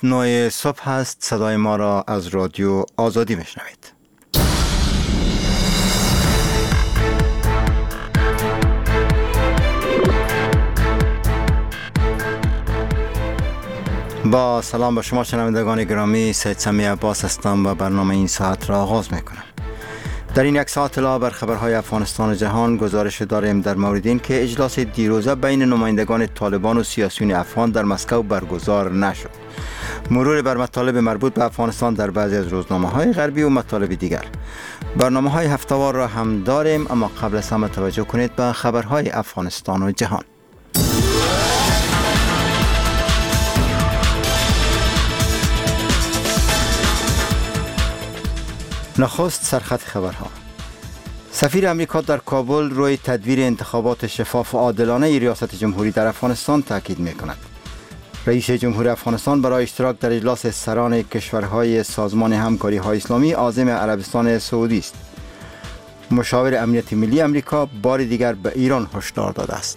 9 صبح است. صدای ما را از رادیو آزادی میشنوید. با سلام به شما شنوندگان گرامی، سید سمی عباس هستم و برنامه این ساعت را آغاز میکنم. در این یک ساعت اطلاع بر خبرهای افغانستان و جهان گزارش داریم در مورد این که اجلاس دیروزه بین نمایندگان طالبان و سیاسیون افغان در مسکو برگزار نشد. مرور بر مطالب مربوط به افغانستان در بعضی از روزنامه‌های غربی و مطالب دیگر. برنامه‌های هفته‌وار را هم داریم، اما قبل از همه توجه کنید به خبرهای افغانستان و جهان. نخست سرخط خبرها. سفیر امریکا در کابل روی تدویر انتخابات شفاف و عادلانه ریاست جمهوری در افغانستان تاکید می‌کند. رئیس جمهور افغانستان برای اشتراک در اجلاس سران کشورهای سازمان همکاری‌های اسلامی عازم عربستان سعودی است. مشاور امنیت ملی امریکا بار دیگر به ایران هشدار داده است.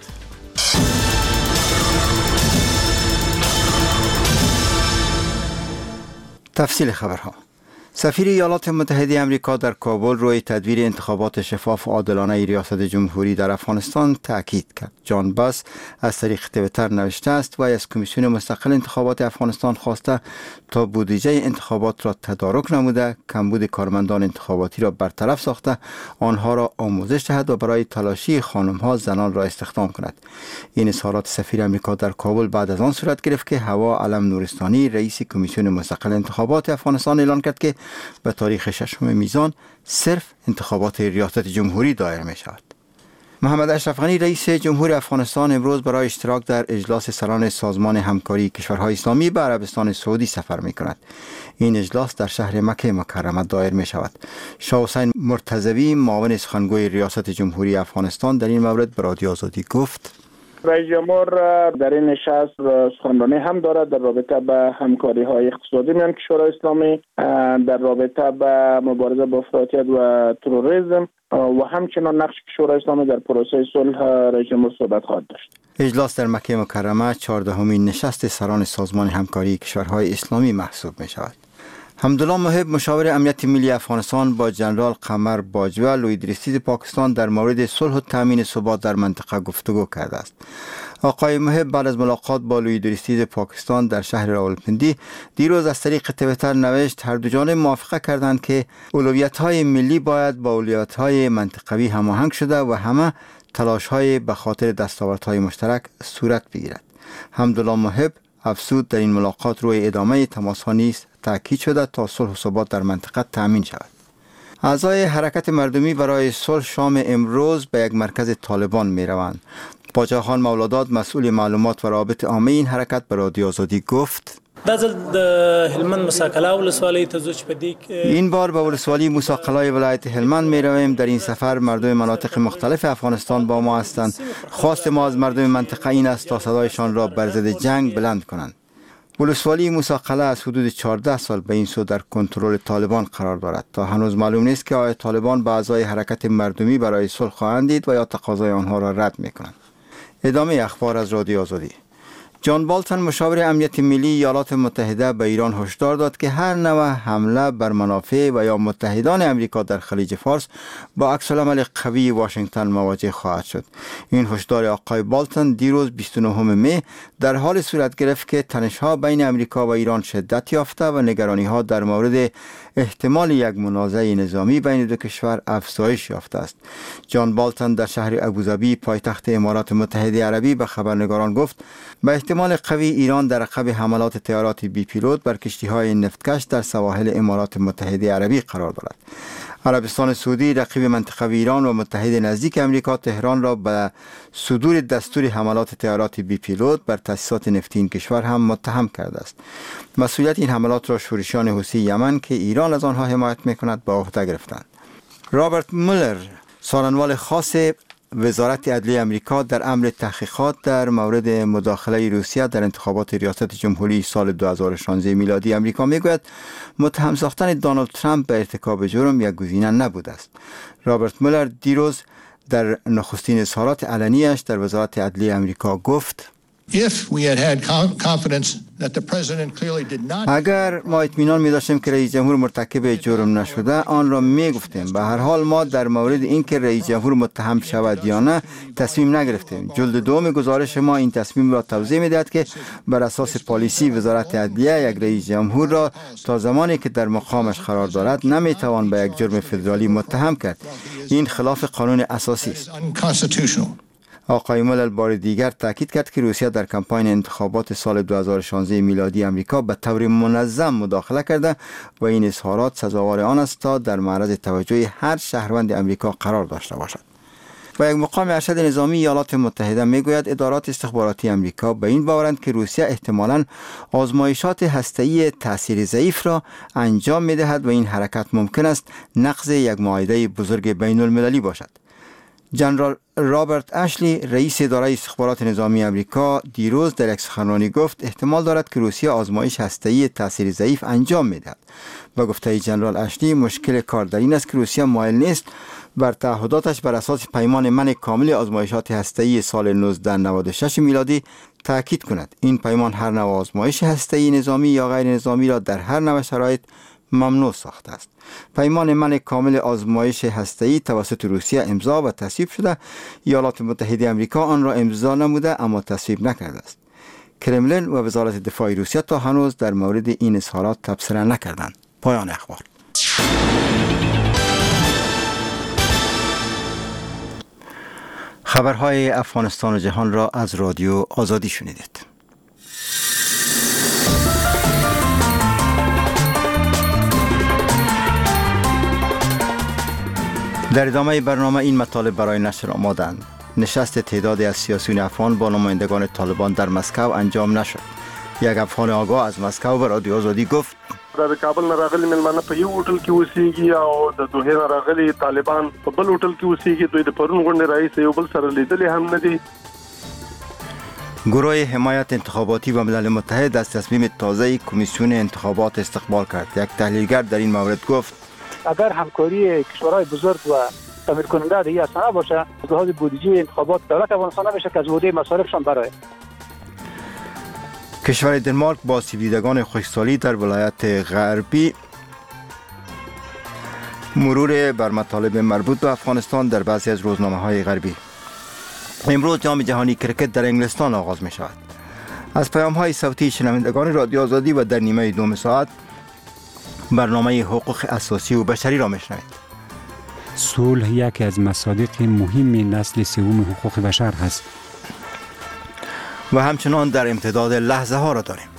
تفصیل خبرها. سفیر ایالات متحده امریکا در کابل روی تدویر انتخابات شفاف و عادلانه ریاست جمهوری در افغانستان تاکید کرد. جان باس از طریق توییتر نوشته است و از کمیسیون مستقل انتخابات افغانستان خواسته تا بودجه انتخابات را تدارک نموده، کمبود کارمندان انتخاباتی را برطرف ساخته، آنها را آموزش دهد و برای تلاشی خانم‌ها زنان را استخدام کند. این اظهارات سفیر امریکا در کابل بعد از آن صورت گرفت که هوا علم نورستانی رئیس کمیسیون مستقل انتخابات افغانستان اعلان کرد که به تاریخ 6 میزان صرف انتخابات ریاست جمهوری دایر می شود. محمد اشرف غنی رئیس جمهور افغانستان امروز برای اشتراک در اجلاس سران سازمان همکاری کشورهای اسلامی به عربستان سعودی سفر می کند. این اجلاس در شهر مکه مکرمه دایر می شود. شاه حسین مرتضوی معاون سخنگوی ریاست جمهوری افغانستان در این مورد به رادیو آزادی گفت: رئیس جمهور در این نشست سخنرانی هم دارد در رابطه به همکاری‌های اقتصادی میان کشورهای اسلامی، در رابطه به مبارزه با افراطیت و تروریسم و همچنین نقش کشورهای اسلامی در پروسه صلح رئیس جمهور صحبت خواهد داشت. اجلاس در مکه مکرمه 14مین نشست سران سازمان همکاری کشورهای اسلامی محسوب می شود. حمدالله محب مشاور امنیت ملی افغانستان با جنرال قمر باجوه لوی درستیز پاکستان در مورد صلح و تامین ثبات در منطقه گفتگو کرده است. آقای محب بعد از ملاقات با لوی درستیز پاکستان در شهر راولپندی دیروز از طریق توییتر نوشت هر دو جانب موافقه کردند که اولویت‌های ملی باید با اولویت‌های منطقوی هماهنگ شده و همه تلاش‌های به خاطر دستاوردهای مشترک صورت بگیرد. حمدالله محب افزود در این ملاقات روی ادامه تماس‌ها نیز تاکید شده تا صلح و ثبات در منطقه تامین شود. اعضای حرکت مردمی برای صلح شام امروز به یک مرکز طالبان می روند. باجاخان مولاداد مسئول معلومات و روابط عامه این حرکت به رادیو آزادی گفت: این بار به ولسوالی موسی ولایت هلمند می رویم. در این سفر مردم مناطق مختلف افغانستان با ما هستند. خواست ما از مردم منطقه این است تا صدایشان را بر ضد جنگ بلند کنند. ولسوالی موسی از حدود 14 سال به این سو در کنترل طالبان قرار دارد. تا هنوز معلوم نیست که آیا طالبان به اعضای حرکت مردمی برای صلح خواهند دید و یا تقاضای آنها را رد می‌کنند. ادامه اخبار از رادیو آزادی. جان بالتون مشاور امنیت ملی ایالات متحده به ایران هشدار داد که هر نوع حمله بر منافع و یا متحدان امریکا در خلیج فارس با عکس‌العمل قوی واشنگتن مواجه خواهد شد. این هشدار آقای بالتون دیروز 29 می در حال صورت گرفت که تنش‌ها بین امریکا و ایران شدت یافته و نگرانی‌ها در مورد احتمال یک منازعه نظامی بین دو کشور افزایش یافته است. جان بالتون در شهر ابوظبی پایتخت امارات متحده عربی به خبرنگاران گفت به احتمال قوی ایران در عقب حملات طیارات بی پیلوت بر کشتی‌های نفتکش در سواحل امارات متحده عربی قرار دارد. عربستان سعودی رقیب منطقوی ایران و متحد نزدیک امریکا تهران را به صدور دستور حملات طیارات بی پیلوت بر تأسیسات نفتی این کشور هم متهم کرده است. مسئولیت این حملات را شورشیان حوثی یمن که ایران از آنها حمایت می‌کند به عهده گرفتند. رابرت مولر سخنگوی خاص وزارت عدلیه امریکا در امر تحقیقات در مورد مداخله روسیه در انتخابات ریاست جمهوری سال 2016 میلادی امریکا میگوید متهم ساختن دونالد ترامپ به ارتکاب جرم یک گزینه نبوده است. رابرت مولر دیروز در نخستین اظهارات علنیش در وزارت عدلیه امریکا گفت: اگر ما اطمینان می داشتیم که رئیس جمهور مرتکب جرم نشده آن را می گفتیم. به هر حال ما در مورد اینکه رئیس جمهور متهم شود یا نه تصمیم نگرفتیم. جلد دوم گزارش ما این تصمیم را توضیح می دهد که بر اساس پالیسی وزارت عدلیه یک رئیس جمهور را تا زمانی که در مقامش قرار دارد نمی توان به یک جرم فدرالی متهم کرد. این خلاف قانون اساسی است. آقای مولل بار دیگر تاکید کرد که روسیه در کمپاین انتخابات سال 2016 میلادی امریکا به طور منظم مداخله کرده و این اظهارات سزاوار آن است تا در معرض توجه هر شهروند امریکا قرار داشته باشد. و یک مقام ارشد نظامی ایالات متحده میگوید ادارات استخباراتی امریکا به این باورند که روسیه احتمالاً آزمایشات هسته‌ای تأثیر ضعیف را انجام میدهد و این حرکت ممکن است نقض یک معاهده بزرگ بین المللی باشد. جنرال رابرت اشلی رئیس اداره استخبارات نظامی امریکا دیروز در یک سخنرانی گفت احتمال دارد که روسیه آزمایش هسته‌ای تأثیر ضعیف انجام میدهد. و گفته جنرال اشلی مشکل کار در این است که روسیه مایل نیست بر تعهداتش بر اساس پیمان منع کامل آزمایشات هسته‌ای سال 1996 میلادی تاکید کند. این پیمان هر نوع آزمایش هسته‌ای نظامی یا غیر نظامی را در هر نوع شرایط ممنوع ساخته است. پیمان منع کامل آزمایش هسته‌ای توسط روسیه امضا و تصویب شده. ایالات متحده آمریکا آن را امضا نموده اما تصویب نکرده است. کرملین و وزارت دفاع روسیه تا هنوز در مورد این اظهارات تبصره نکردند. پایان اخبار. خبرهای افغانستان و جهان را از رادیو آزادی شنیدید. در ادامه برنامه این مطالب برای نشر آمادند. نشست تعدادی از سیاسیون افغان با نمایندگان طالبان در مسکو انجام نشد. یک افغان آگاه از مسکو به رادیو آزادی گفت د کابل نه راغلي ملمانه په یو هوټل کې اوسېږي او د دوحې نه راغلي طالبان په بل هوټل کې اوسېږي. دوی د پرون غونډې راهیسې یو بل سره لیدلي هم نه دي. گروه حمایت انتخاباتی و ملل متحد از تصمیم تازه کمیسیون انتخابات استقبال کرد. یک تحلیلگر در این مورد گفت اگر همکاری کشورهای بزرگ و تعمیر کننده دیگه اصلا باشه از لحاظ بودجه انتخابات دولت افغانستان نمیشه که از بودجه مصارفشان برای کشور دنمارک با سیبیدگان خشکسالی در ولایت غربی مرور بر مطالب مربوط به افغانستان در بعضی از روزنامه‌های غربی. امروز جام جهانی کرکت در انگلستان آغاز می شود. از پیام‌های صوتی شنوندگان رادیو آزادی و در نیمه دوم ساعت برنامه حقوق اساسی و بشری را میشنوید. صلح یکی از مصادیق مهم نسل سوم حقوق بشر هست. و همچنان در امتداد لحظه ها را داریم.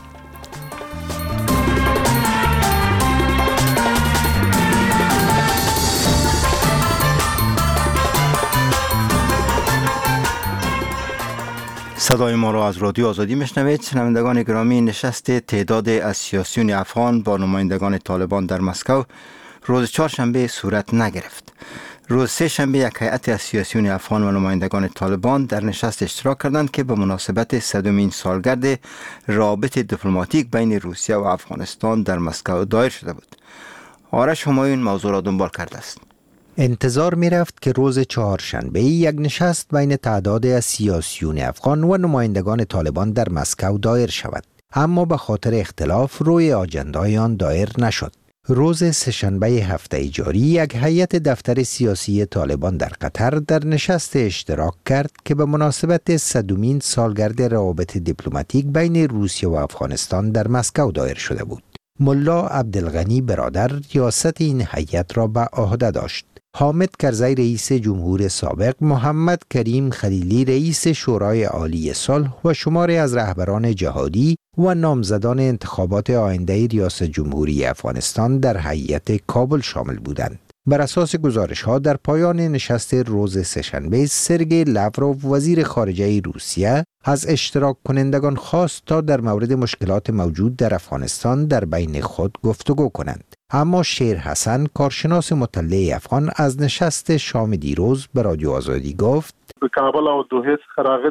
صدای ما را از رادیو آزادی میشنوید. شنوندگان گرامی، نشست تعداد از سیاسیون افغان با نمایندگان طالبان در مسکو روز چهارشنبه صورت نگرفت. روز سه شنبه یک هیئت از سیاسیون افغان و نمایندگان طالبان در نشست اشتراک کردند که به مناسبت 100مین سالگرد روابط دیپلماتیک بین روسیه و افغانستان در مسکو دایر شده بود. آرش همایون موضوع را دنبال کرده است. انتظار می رفت که روز چهارشنبه یک نشست بین تعداد از سیاسیون افغان و نمایندگان طالبان در مسکو دایر شود، اما به خاطر اختلاف روی آجندای آن دایر نشد. روز سه‌شنبه هفته جاری یک هیئت دفتر سیاسی طالبان در قطر در نشست اشتراک کرد که به مناسبت 100مین سالگرد روابط دیپلماتیک بین روسیه و افغانستان در مسکو دایر شده بود. ملا عبدالغنی برادر ریاست این هیئت را به عهده داشت. حامد کرزی رئیس جمهور سابق، محمد کریم خلیلی رئیس شورای عالی صلح و شماری از رهبران جهادی و نامزدان انتخابات آینده ریاست جمهوری افغانستان در هیئت کابل شامل بودند. بر اساس گزارش‌ها در پایان نشست روز سه‌شنبه، سرگئی لاوروف وزیر خارجه روسیه از اشتراک کنندگان خواست تا در مورد مشکلات موجود در افغانستان در بین خود گفتگو کنند. اما شیر حسن، کارشناس مطلع افغان، از نشست شام دیروز به رادیو آزادی گفت د کابل او دوحې څخه راغلي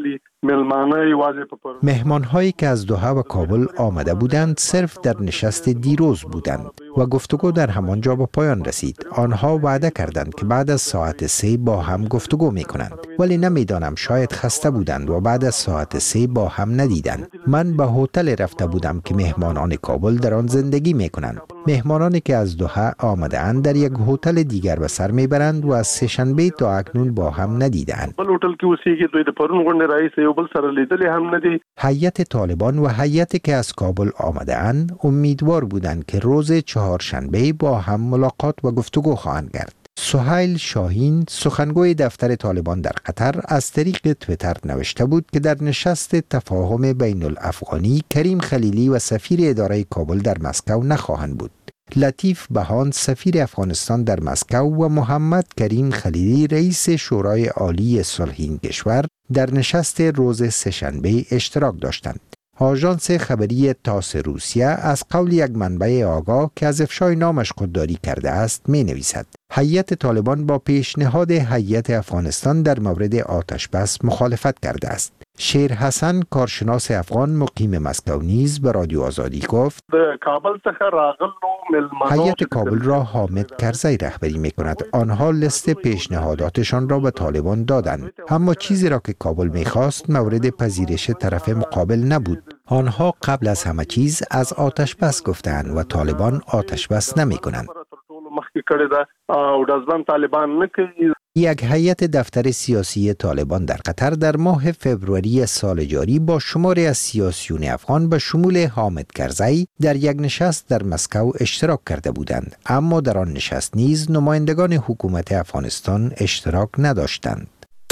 مهمان هایی که از دوحه و کابل آمده بودند صرف در نشست دیروز بودند و گفتگو در همانجا به پایان رسید. آنها وعده کردند که بعد از ساعت 3 با هم گفتگو می کنند، ولی نمیدانم شاید خسته بودند و بعد از ساعت 3 با هم ندیدند. من به هتل رفته بودم که مهمانان کابل در آن زندگی می کنند. مهمانانی که از دوحه آمده اند در یک هتل دیگر به سر میبرند و از سه‌شنبه تا اکنون با هم ندیدند. هیئت طالبان و هیئتی که از کابل آمده اند امیدوار بودند که روز چهارشنبه با هم ملاقات و گفتگو خواهند کرد. سهیل شاهین سخنگوی دفتر طالبان در قطر از طریق تویتر نوشته بود که در نشست تفاهم بین الافغانی کریم خلیلی و سفیر اداره کابل در مسکو نخواهند بود. لطیف بهان سفیر افغانستان در مسکو و محمد کریم خلیلی رئیس شورای عالی صلح این کشور در نشست روز سه‌شنبه اشتراک داشتند. آژانس خبری تاس روسیه از قول یک منبع آگاه که از افشای نامش خودداری کرده است می نویسد هیئت طالبان با پیشنهاد هیئت افغانستان در مورد آتش بس مخالفت کرده است. شیر حسن کارشناس افغان مقیم مسکو نیز به رادیو آزادی گفت هیئت کابل را حامد کرزی رهبری می کند. آنها لست پیشنهاداتشان را به طالبان دادند، اما چیزی را که کابل می خواست مورد پذیرش طرف مقابل نبود. آنها قبل از همه چیز از آتش بس گفتند و طالبان آتش بس نمی کنند. یک هیئت دفتر سیاسی طالبان در قطر در ماه فوریه سال جاری با شماری از سیاسیون افغان به شمول حامد کرزی در یک نشست در مسکو اشتراک کرده بودند، اما در آن نشست نیز نمایندگان حکومت افغانستان اشتراک نداشتند.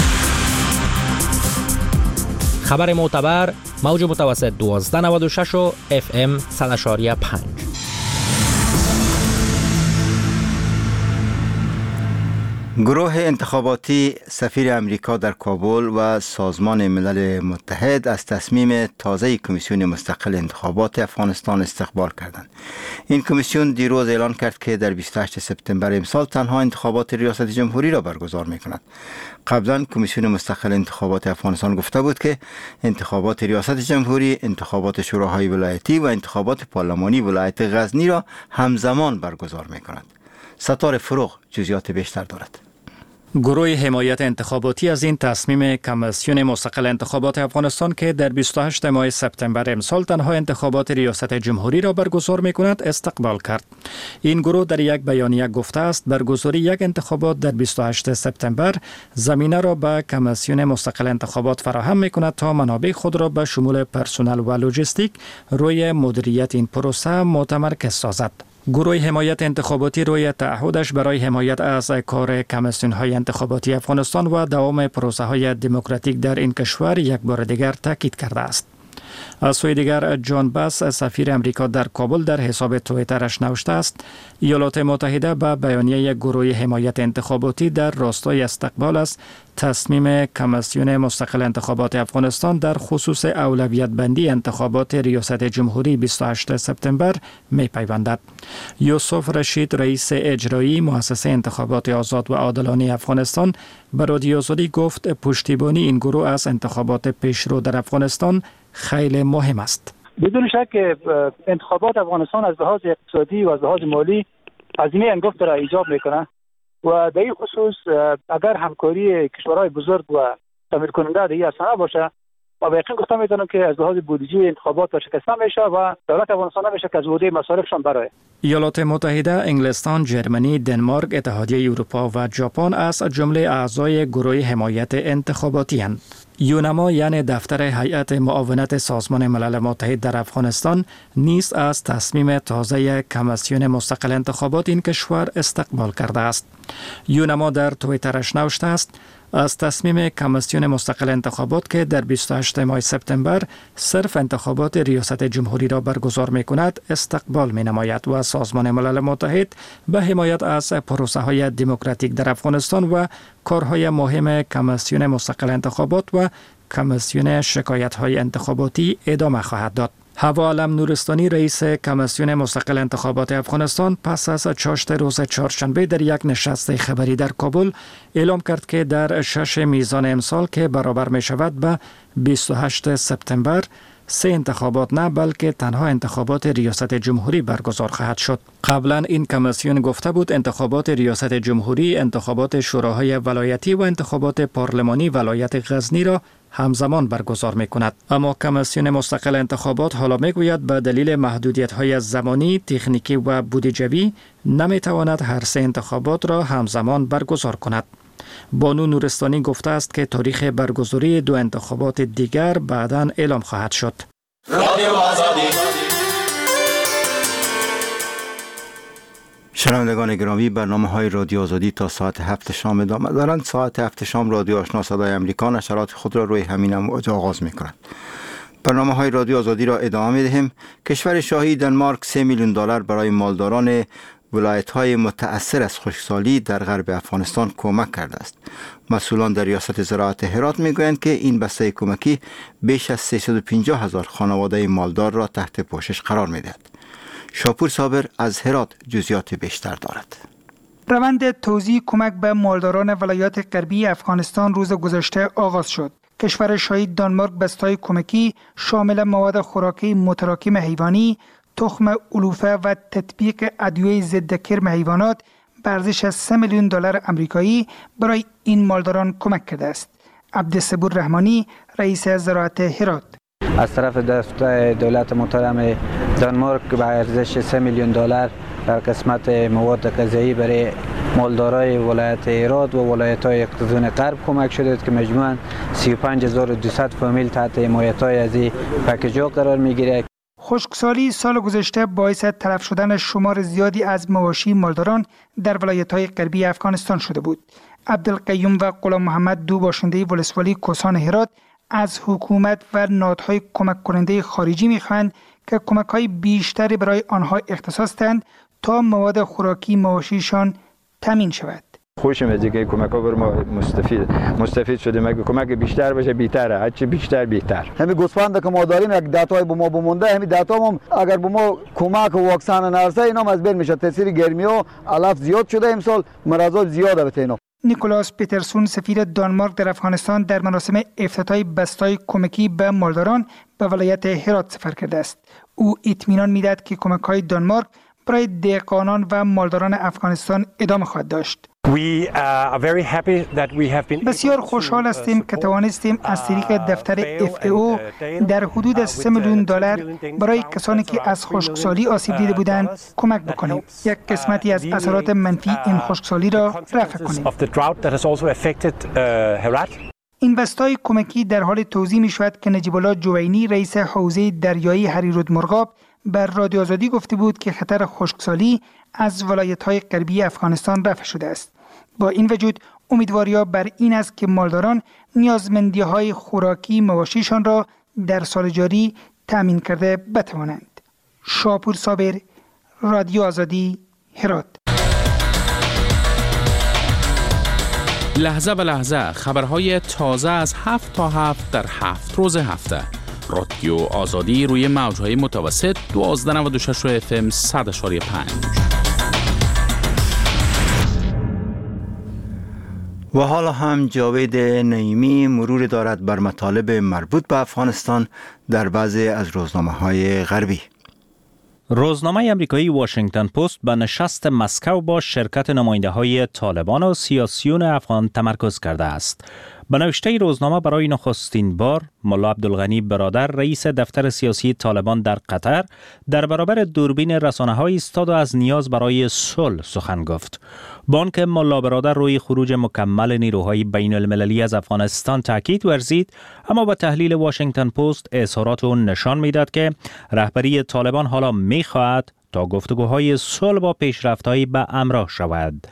خبر معتبر موج متوسط 1296 و FM 100.5. گروه انتخاباتی سفیر امریکا در کابل و سازمان ملل متحد از تصمیم تازه کمیسیون مستقل انتخابات افغانستان استقبال کردند. این کمیسیون دیروز اعلان کرد که در 28 سپتامبر امسال تنها انتخابات ریاست جمهوری را برگزار می کند. قبلا کمیسیون مستقل انتخابات افغانستان گفته بود که انتخابات ریاست جمهوری، انتخابات شوراهای ولایتی و انتخابات پارلمانی ولایت غزنی را همزمان برگزار می کند. ستاره فروغ جزئیات بیشتر دارد. گروه حمایت انتخاباتی از این تصمیم کمیسیون مستقل انتخابات افغانستان که در 28 ماه سپتامبر امسال تنها انتخابات ریاست جمهوری را برگزار می کند استقبال کرد. این گروه در یک بیانیه گفته است برگزاری یک انتخابات در 28 سپتامبر زمینه را به کمیسیون مستقل انتخابات فراهم می کند تا منابع خود را به شمول پرسنل و لوجستیک روی مدیریت این پروسه متمرکز سازد. گروه حمایت انتخاباتی روی تعهدش برای حمایت از کار کمیسیون‌های انتخاباتی افغانستان و دوام پروسه‌های دموکراتیک در این کشور یک بار دیگر تاکید کرده است. از سوی دیگر جان باس سفیر امریکا در کابل در حساب توییترش نوشته است ایالات متحده به بیانیه گروه حمایت انتخاباتی در راستای استقبال از تصمیم کمیسیون مستقل انتخابات افغانستان در خصوص اولویت بندی انتخابات ریاست جمهوری 28 سپتامبر می پیوندد. یوسف رشید رئیس اجرایی مؤسسه انتخابات آزاد و عادلانه افغانستان به رادیو آزادی گفت پشتیبانی این گروه از انتخابات پیشرو در افغانستان خیلی مهم است. بدون شک انتخابات افغانستان از لحاظ اقتصادی و از لحاظ مالی هزینه انگفت را ایجاب میکنه و در این خصوص اگر همکاری کشورهای بزرگ و تامین کننده در این اصلا باشه و به یقین گفتم میتونم که از لحاظ بودجه انتخابات شکسته میشه و دولت افغانستان نمیشه که از بودجه مصارفشان برای. ایالات متحده، انگلستان، جرمنی، دنمارک، اتحادیه اروپا و ژاپن از جمله اعضای گروه حمایت انتخاباتی اند. یونما یعنی دفتر هیئت معاونت سازمان ملل متحد در افغانستان نیز از تصمیم تازه کمیسیون مستقل انتخابات این کشور استقبال کرده است. یونما در توییترش نوشته است از تصمیم کمیسیون مستقل انتخابات که در 28 ماه سپتامبر صرف انتخابات ریاست جمهوری را برگزار می کند استقبال می نماید و سازمان ملل متحد به حمایت از پروسه های دموکراتیک در افغانستان و کارهای مهم کمیسیون مستقل انتخابات و کمیسیون شکایت های انتخاباتی ادامه خواهد داد. هوا علم نورستانی رئیس کمیسیون مستقل انتخابات افغانستان پس از چاشت روز چهارشنبه در یک نشست خبری در کابل اعلام کرد که در 6 میزان امسال که برابر می شود به 28 سپتامبر 3 انتخابات نه بلکه تنها انتخابات ریاست جمهوری برگزار خواهد شد. قبلا این کمیسیون گفته بود انتخابات ریاست جمهوری، انتخابات شوراهای ولایتی و انتخابات پارلمانی ولایت غزنی را همزمان برگزار می کند. اما کمیسیون مستقل انتخابات حالا می گوید به دلیل محدودیت های زمانی، تکنیکی و بودجوی نمی تواند هر 3 انتخابات را همزمان برگزار کند. بانو نورستانی گفته است که تاریخ برگزاری 2 انتخابات دیگر بعداً اعلام خواهد شد. شنوندگان گرامی، برنامه‌های رادیو آزادی تا ساعت 7 شام ادامه دارند. ساعت 7 شام رادیو آشنا صدای امریکا نشرات خود را روی همین امواج آغاز می‌کند. برنامه‌های رادیو آزادی را ادامه می‌دهیم. کشور شاهی دانمارک $3 میلیون برای مالداران ولایت‌های متأثر از خشکسالی در غرب افغانستان کمک کرده است. مسئولان در ریاست زراعت هرات می‌گویند که این بسته کمکی بیش از 350,000 خانواده مالدار را تحت پوشش قرار می‌دهد. شاپور صابر از هرات جزئیات بیشتر دارد. روند توزیع کمک به مالداران ولایات غربی افغانستان روز گذشته آغاز شد. کشور شاهی دانمارک بسته‌های کمکی شامل مواد خوراکی متراکم حیوانی، تخم علوفه و تطبیق ادویه ضد کرم حیوانات به ارزش از $3 میلیون آمریکایی برای این مالداران کمک کرده است. عبدالصبور رحمانی رئیس زراعت هرات: از طرف دفتر دولت محترم دانمارک به ارزش $3 میلیون در قسمت مواد غذایی برای مالدارای ولایت هرات و ولایت‌های اقتصادی غرب کمک شده که مجموعاً 35,200 فامیل تحت حمایت‌های از این پکیج‌ها قرار می‌گیرد. خشکسالی سال گذشته باعث تلف شدن شمار زیادی از مواشی مالداران در ولایت‌های غربی افغانستان شده بود. عبدالقیوم و غلام محمد، دو باشنده ولسوالی کوسان هرات، از حکومت و نهادهای کمک کننده خارجی می‌خواهند که کمک‌های بیشتری برای آنها اختصاص دهند تا مواد خوراکی مواشیشان تامین شود. خوشم از اینکه کمک‌ها بر ما مستفید شدیم. اگه کمک بیشتر باشه بهتره، هرچی بیشتر بهتر. همین گوسفند که ما داریم یک داتای به ما بمونده، همین داتا هم اگر به ما کمک و واکسن نرسه اینا از بین میشه. تاثیر گرمی ها علف زیاد شده، امسال مرضات زیاده به اینا. نیکولاس پیترسون سفیر دانمارک در افغانستان در مراسم افتتاح بسته‌های کمکی به مالداران به ولایت هرات سفر کرده است. او اطمینان می‌دهد که کمک‌های دانمارک برای دهقانان و مالداران افغانستان ادامه خواهد داشت. بسیار خوشحال هستیم که توانستیم از طریق دفتر FAO در حدود $3 میلیون برای کسانی که از خشکسالی آسیب دیده بودند کمک بکنیم. یک قسمتی از اثرات منفی این خشکسالی را رفع کنیم. این بسته‌های کمکی در حال توزیع می شود که نجیب الله جوینی رئیس حوزه دریایی هریرودمرغاب بر رادیو آزادی گفته بود که خطر خشکسالی از ولایت‌های غربی افغانستان رفع شده است. با این وجود امیدواری‌ها بر این است که مالداران نیازمندی‌های خوراکی مواشیشان را در سال جاری تامین کرده بتوانند. شاپور صابر، رادیو آزادی، هرات. لحظه به لحظه خبرهای تازه از 7 تا 7 در 7 روز هفته. رادیو آزادی روی موج‌های متوسط 1296 FM 100.5. و حالا هم جاوید نعیمی مرور دارد بر مطالب مربوط به افغانستان در بعضی از روزنامه‌های غربی. روزنامه امریکایی واشنگتن پست به نشست مسکو با شرکت نماینده‌های طالبان و سیاسیون افغان تمرکز کرده است. به نوشته روزنامه برای نخستین بار ملا عبدالغنی برادر رئیس دفتر سیاسی طالبان در قطر در برابر دوربین رسانه‌های ایستاد و از نیاز برای صلح سخن گفت. بانک ملا برادر روی خروج مکمل نیروهای بین المللی از افغانستان تاکید ورزید، اما با تحلیل واشنگتن پست اظهارات او نشان می‌داد که رهبری طالبان حالا می‌خواهد تا گفتگوهای صلح با پیشرفت‌هایی به همراه شود.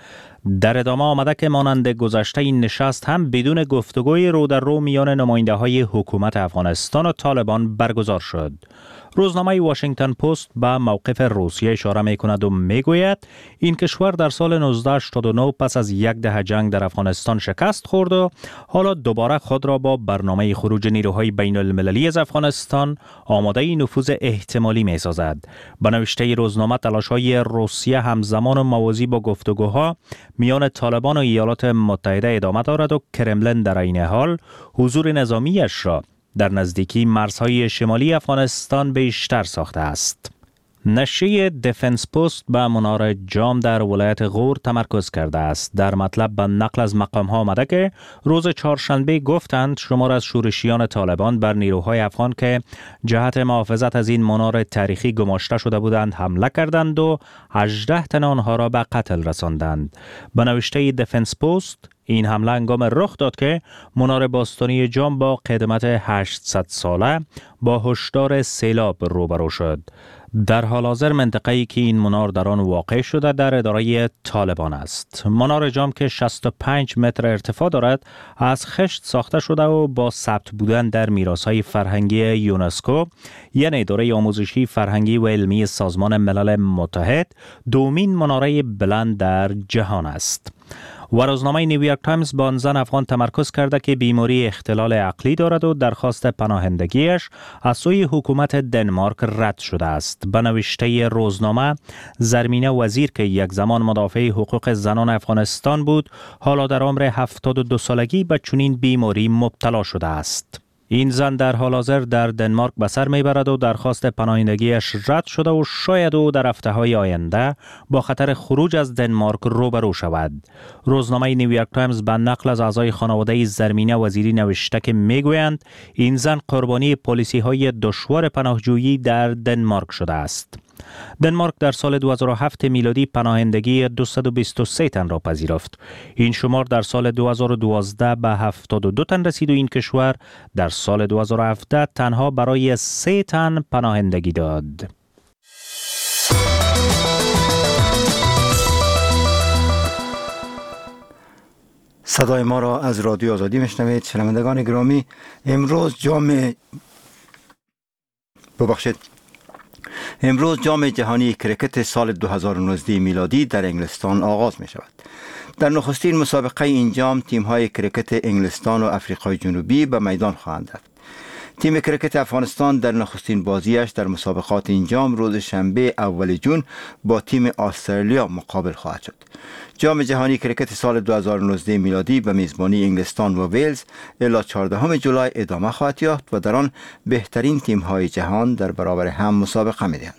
در ادامه آمده که مانند گذشته این نشست هم بدون گفتگوی رو در رو میان نماینده های حکومت افغانستان و طالبان برگزار شد. روزنامه واشنگتن پست به موقف روسیه اشاره می کند و می گوید این کشور در سال 1989 پس از یک دهه جنگ در افغانستان شکست خورد و حالا دوباره خود را با برنامه خروج نیروهای بین المللی از افغانستان آماده نفوذ احتمالی می سازد. به نوشته روزنامه تلاش‌های روسیه همزمان و موازی با گفتگوها میان طالبان و ایالات متحده ادامه دارد و کرملن در این حال حضور نظامیش را در نزدیکی مرزهای شمالی افغانستان بیشتر ساخته است. نشریه دفنس پست به منار جام در ولایت غور تمرکز کرده است. در مطلب به نقل از مقام ها آمده که روز چهارشنبه گفتند شمار از شورشیان طالبان بر نیروهای افغان که جهت محافظت از این منار تاریخی گماشته شده بودند حمله کردند و 18 تن آنها را به قتل رساندند. به نوشته دفنس پست این حمله هنگام رخ داد که منار باستانی جام با قدمت 800 ساله با هشدار سیلاب روبرو شد. در حال حاضر منطقه‌ای که این منار در آن واقع شده در اداره طالبان است. منار جام که 65 متر ارتفاع دارد از خشت ساخته شده و با ثبت بودن در میراث‌های فرهنگی یونسکو یعنی اداره آموزشی فرهنگی و علمی سازمان ملل متحد دومین مناره بلند در جهان است. و روزنامه نیویورک تایمز با آن زن افغان تمرکز کرده که بیماری اختلال عقلی دارد و درخواست پناهندگیش از سوی حکومت دنمارک رد شده است. به نوشته روزنامه زرمینه وزیر که یک زمان مدافع حقوق زنان افغانستان بود حالا در عمر 72 سالگی به چنین بیماری مبتلا شده است. این زن در حال حاضر در دنمارک به سر میبرد و درخواست پناهندگیش رد شده و شاید او در هفته‌های آینده با خطر خروج از دنمارک روبرو شود. روزنامه نیویورک تایمز به نقل از اعضای خانواده زرمینه وزیری نوشته که میگویند این زن قربانی پالیسی‌های دشوار پناهجویی در دنمارک شده است. دنمارک در سال 2007 میلادی پناهندگی 223 تن را پذیرفت. این شمار در سال 2012 به 72 تن رسید و این کشور در سال 2017 تنها برای 3 تن پناهندگی داد. صدای ما را از رادیو آزادی میشنوید. شنوندگان گرامی، امروز جام جهانی کرکت سال 2019 میلادی در انگلستان آغاز می شود. در نخستین مسابقه این جام تیم‌های کرکت انگلستان و آفریقای جنوبی به میدان خواهند رفت. تیم کرکت افغانستان در نخستین بازیش در مسابقات این جام روز شنبه اول جون با تیم استرالیا مقابل خواهد شد. جام جهانی کرکت سال 2019 میلادی به میزبانی انگلستان و ویلز الی 14 جولای ادامه خواهد یافت و در آن بهترین تیم‌های جهان در برابر هم مسابقه می‌دهند.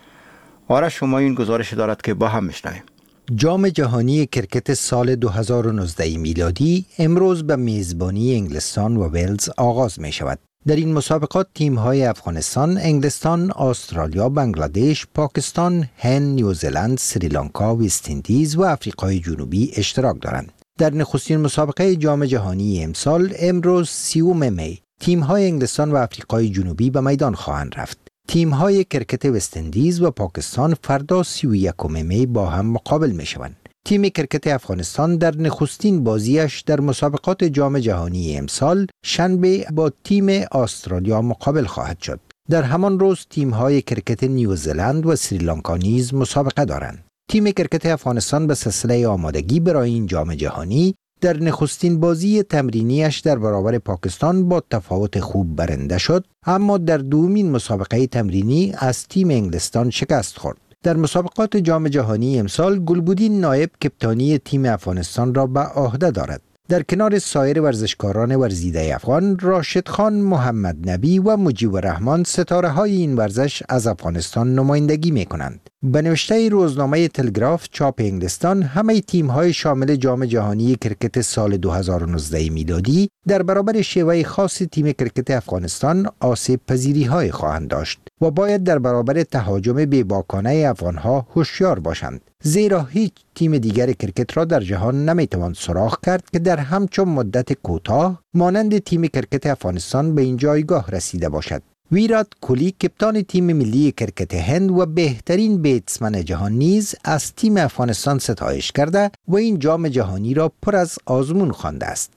آرش همایون گزارش دارد که با هم میشنویم. جام جهانی کرکت سال 2019 میلادی امروز به میزبانی انگلستان و ویلز آغاز می شود. در این مسابقات تیم‌های افغانستان، انگلستان، استرالیا، بنگلادش، پاکستان، هند، نیوزلند، سریلانکا، وست اندیز و آفریقای جنوبی اشتراک دارند. در نخستین مسابقه جام جهانی امسال امروز 30 می تیم‌های انگلستان و آفریقای جنوبی به میدان خواهند رفت. تیم‌های کرکت وست اندیز و پاکستان فردا 31 می با هم مقابل می‌شوند. تیم کرکت افغانستان در نخستین بازیش در مسابقات جام جهانی امسال شنبه با تیم استرالیا مقابل خواهد شد. در همان روز تیم‌های کرکت نیوزلند و سریلانکا نیز مسابقه دارند. تیم کرکت افغانستان به سلسله آمادگی برای این جام جهانی در نخستین بازی تمرینیش در برابر پاکستان با تفاوت خوب برنده شد، اما در دومین مسابقه تمرینی از تیم انگلستان شکست خورد. در مسابقات جام جهانی امسال گلبودین نایب کپتانی تیم افغانستان را به عهده دارد. در کنار سایر ورزشکاران ورزیده افغان، راشد خان، محمد نبی و مجیب الرحمن ستاره های این ورزش از افغانستان نمایندگی می کنند. به نوشته روزنامه تلگراف چاپ انگلستان، همه تیم های شامل جام جهانی کرکت سال 2019 میلادی در برابر شیوه خاص تیم کرکت افغانستان آسیب پذیری های خواهند داشت و باید در برابر تهاجم بی‌باکانه افغانها هوشیار باشند، زیرا هیچ تیم دیگر کرکت را در جهان نمیتوان سراغ کرد که در همچون مدت کوتاه مانند تیم کرکت افغانستان به این جایگاه رسیده باشد. ویرات کوهلی کپتان تیم ملی کرکت هند و بهترین بیتسمن جهان نیز از تیم افغانستان ستایش کرده و این جام جهانی را پر از آزمون خوانده است.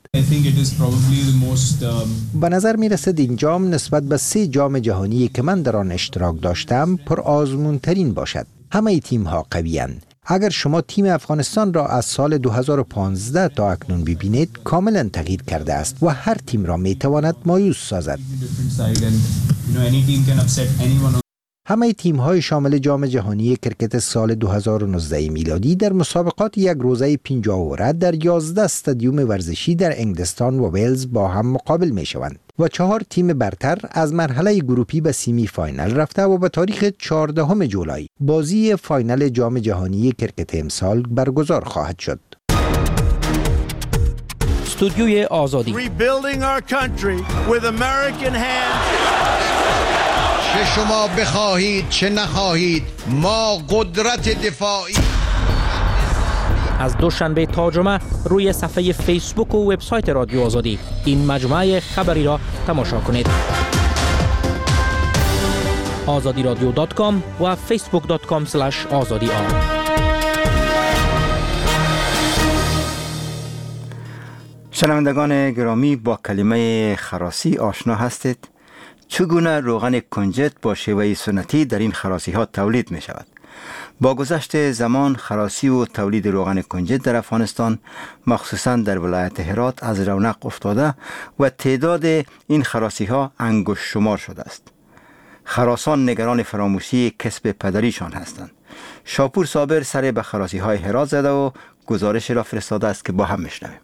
به نظر می رسد این جام نسبت به 3 جام جهانی که من در آن اشتراک داشتم پر آزمون ترین باشد. همه تیم ها قوی‌اند. اگر شما تیم افغانستان را از سال 2015 تا اکنون ببینید کاملا تغییر کرده است و هر تیم را می تواند مایوس سازد. همه تیم‌های شامل جام جهانی کرکت سال 2019 میلادی در مسابقات یک روزه 50 اوره در 11 استادیوم ورزشی در انگلستان و ویلز با هم مقابل می‌شوند و 4 تیم برتر از مرحله گروپی به سیمی فاینال رفته و به تاریخ 14 جولای بازی فاینال جام جهانی کرکت امسال برگزار خواهد شد. استودیوی آزادی چه شما بخواهید چه نخواهید ما قدرت دفاعی. از دوشنبه تا جمعه روی صفحه فیسبوک و وبسایت رادیو آزادی این مجموعه خبری را تماشا کنید. azadiradio.com و facebook.com/azadi. شنوندگان گرامی، با کلمه خراسی آشنا هستید؟ چگونه روغن کنجد با شیوه سنتی در این خراسی ها تولید می شود؟ با گذشت زمان خراسی و تولید روغن کنجد در افغانستان مخصوصا در ولایت هرات از رونق افتاده و تعداد این خراسی ها انگشت شمار شده است. خراسان نگران فراموشی کسب پدریشان هستند. شاپور صابر سر به خراسی های هرات زده و گزارش را فرستاده است که با هم میشنویم.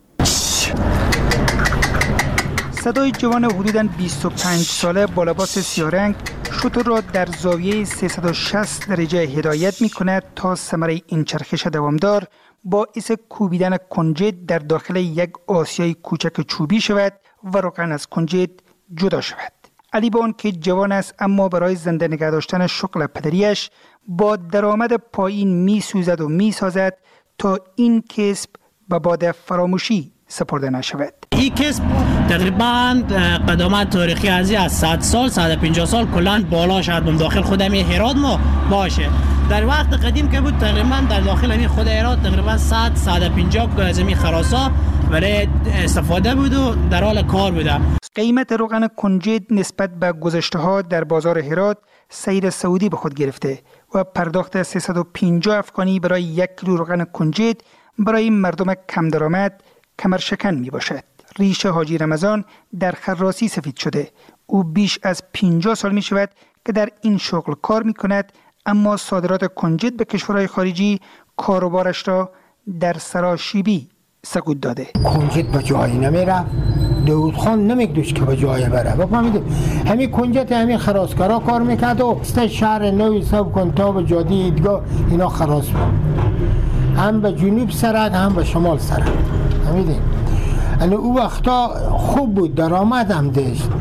صدای جوان حدوداً 25 ساله با لباس سیاه‌رنگ شتر را در زاویه 360 درجه هدایت می کند تا ثمره این چرخش دوامدار باعث کوبیدن کنجد در داخل یک آسیای کوچک چوبی شود و روغن از کنجد جدا شود. علی با آن که جوان است اما برای زنده نگه داشتن شغل پدریش با درآمد پایین می سوزد و می سازد تا این کسب به باد فراموشی سپرده نشود. این کسب تقریبا قدامت تاریخی از 100 سال 150 سال کلان بالا شد داخل خود همین هرات ما باشه. در وقت قدیم که بود تقریبا در داخل همین خود هرات تقریبا 100 150 از همین خراسا برای استفاده بود و در حال کار بوده. قیمت روغن کنجد نسبت به گذشته ها در بازار هرات سیر سعودی به خود گرفته و پرداخت 350 افغانی برای 1 کیلو روغن کنجد برای مردم کم درآمد کمرشکن می باشد. ریش حاجی رمضان در خراسی سفید شده. او بیش از 50 سال می شود که در این شغل کار می کند، اما صادرات کنجد به کشورهای خارجی کاروبارش را در سراشیبی سقوط داده. کنجد به جایی نمیره، داود خان نمیگدوش که به جایی بره. بفهمیدیم همین کنجد همین خراسکارا کار میکرد و شهر نوی سب کن تا به جاده ایدگاه اینا خراس بود، هم به جنوب سرک هم به شمال سرک. فهمیدیم یعنی او وقتا خوب بود، درآمد هم داشت.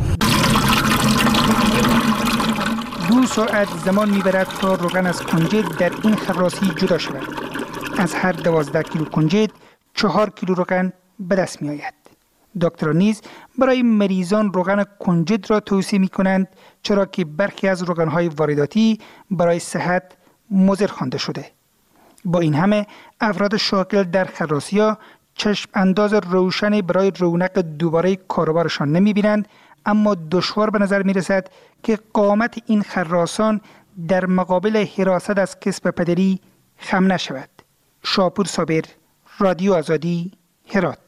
2 ساعت زمان میبرد تا روغن از کنجد در این خراسی جدا شود. از هر 12 کیلو کنجد 4 کیلو روغن به دست می آید. دکتران نیز برای مریضان روغن کنجد را توصیه می کنند، چرا که برخی از روغن‌های وارداتی برای صحت مضر خوانده شده. با این همه افراد شاغل در خراسی‌ها چشم انداز روشنی برای رونق دوباره کاروبارشان نمی بینند، اما دشوار به نظر می رسد که قامت این خراسان در مقابل حراست از کسب پدری خم نشود. شاپور صابر، رادیو آزادی، هرات.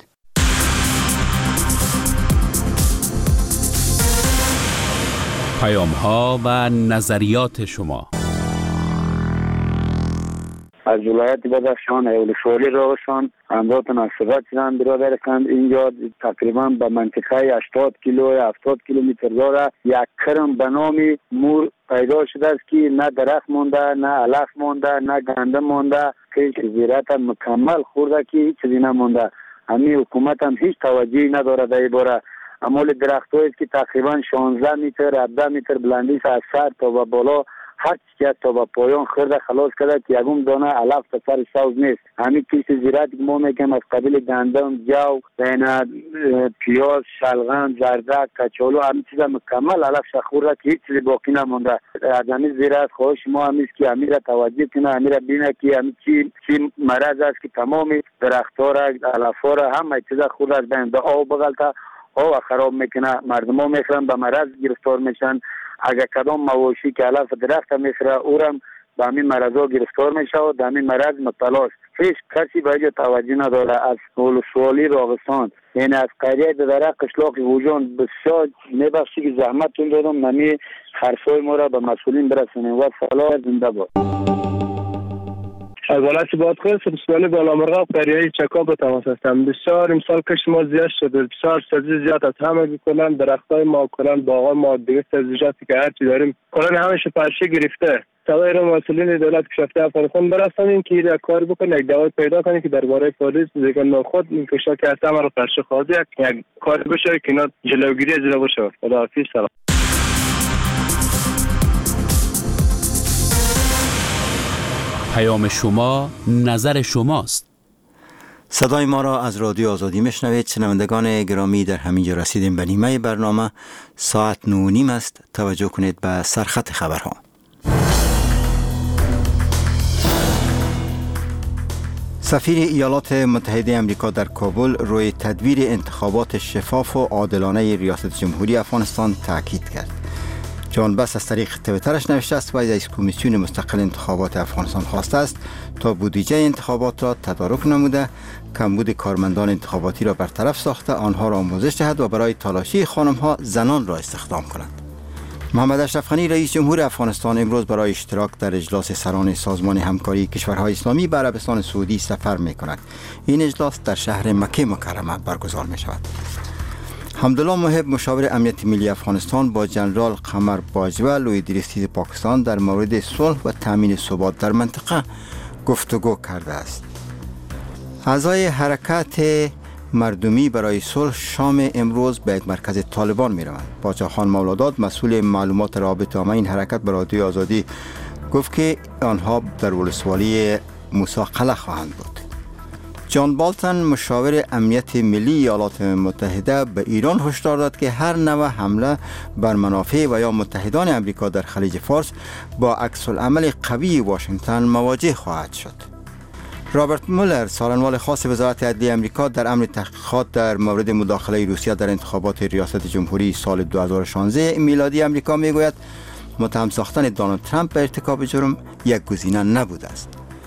پیام‌ها و نظریات شما. از ولایت بدخشان ایول شوری روشان همراهتون از صحبت شدن برادر کند. اینجا تقریبا به منطقه 80 کیلو 70 کیلومتر داره یک کرم به نام مور پیدا شده است که نه درخت مونده، نه علف مونده، نه گندم مونده، که زراعت مکمل خورده که هیچ چیزی نمونده. همین حکومت هم هیچ توجهی نداره در این باره. امول درختایی که تقریبا 16 متر 17 متر بلندی از سر تا به بالا هر چیز تا به پایان خرده خلاص کرده که یکم دانه علف سر سوز نیست. همین کیس زراعتی که ما میگیم از قبیل گندم، جو، پیاز، شلغم، زردک، کچالو، همین چیزا مکمل علف شخور که هیچ چیزی باقی نمونده. از همین زراعت خواهش ما همیست که همین را توجه کنه، همین را بینه که همین چی مرض است که تمام درخت‌ها را، علف‌ها را همه چیزا خود از بین به آب بغلطه آب خراب میکنه. مردم ها میخورن به مرض گرفتار میشن. اگر کدام مواشی که علف درخت میخوره اورم به همین مرض ها گرفتار میشه و به همین مرض مبتلا است. هیچ کسی به اینجا توجه نداره. از ولسوالی راغستان، یعنی از قریه دره قشلاق وجان بسیار میبخشی که زحمتتون دادم نمی خرسای ما را به مسئولین برسونیم و سلام زنده باد. از ولایت بادغیس سوال بالامرغاب قریه چکاب تماس هستم. بسیار امسال کشت ما زیاد شده، بسیار سبزی زیاد از همه کلان درختای ما، کلان باغای ما، دیگه سبزیجاتی که هرچی داریم کلان همش پرشه گرفته. صدای رو مسئولین دولت کشافته افغانستان برسانیم که یک کار بکنه، یک دعوت پیدا کنه که درباره پلیس دیگه ناخود این کشا که هست همه رو پرشه خواهد یک کار بشه که اینا جلوگیری از اینا بشه. خداحافظ. سلام. پیام شما، نظر شماست. صدای ما را از رادیو آزادی میشنوید. شنوندگان گرامی، در همینجا رسیدیم به نیمه برنامه. ساعت 9:30 است. توجه کنید به سرخط خبرها. سفیر ایالات متحده آمریکا در کابل روی تدویر انتخابات شفاف و عادلانه ریاست جمهوری افغانستان تاکید کرد. جان بس از طریق تویترش نوشته است: باید از کمیسیون مستقل انتخابات افغانستان خواسته است تا بودجه انتخابات را تدارک نموده، کمبود کارمندان انتخاباتی را برطرف ساخته، آنها را آموزش دهد و برای تالاشی خانم‌ها زنان را استخدام کند. محمد اشرف غنی رئیس جمهور افغانستان امروز برای اشتراک در اجلاس سران سازمان همکاری کشورهای اسلامی به عربستان سعودی سفر می کند. این اجلاس در شهر مکه مکرمه برگزار می شود. حمدالله محب مشاور امنیت ملی افغانستان با جنرال قمر باجوه لوی دریستی پاکستان در مورد صلح و تامین ثبات در منطقه گفتگو کرده است. اعضای حرکت مردمی برای صلح شام امروز به یک مرکز طالبان می روند. باچا خان مولاداد مسئول معلومات رابطه عامه این حرکت به رادیو آزادی گفت که آنها در ولسوالی موسی قلعه خواهند بود. جان بالتن مشاور امنیت ملی ایالات متحده به ایران هشدار داد که هر نوع حمله بر منافع و یا متحدان امریکا در خلیج فارس با عکس العمل قوی واشنگتن مواجه خواهد شد. رابرت مولر سالنوال خاص وزارت عدلیه امریکا در امر تحقیقات در مورد مداخله روسیه در انتخابات ریاست جمهوری سال 2016 میلادی امریکا میگوید متهم ساختن دونالد ترامپ به ارتکاب جرم یک گزینه نبوده است.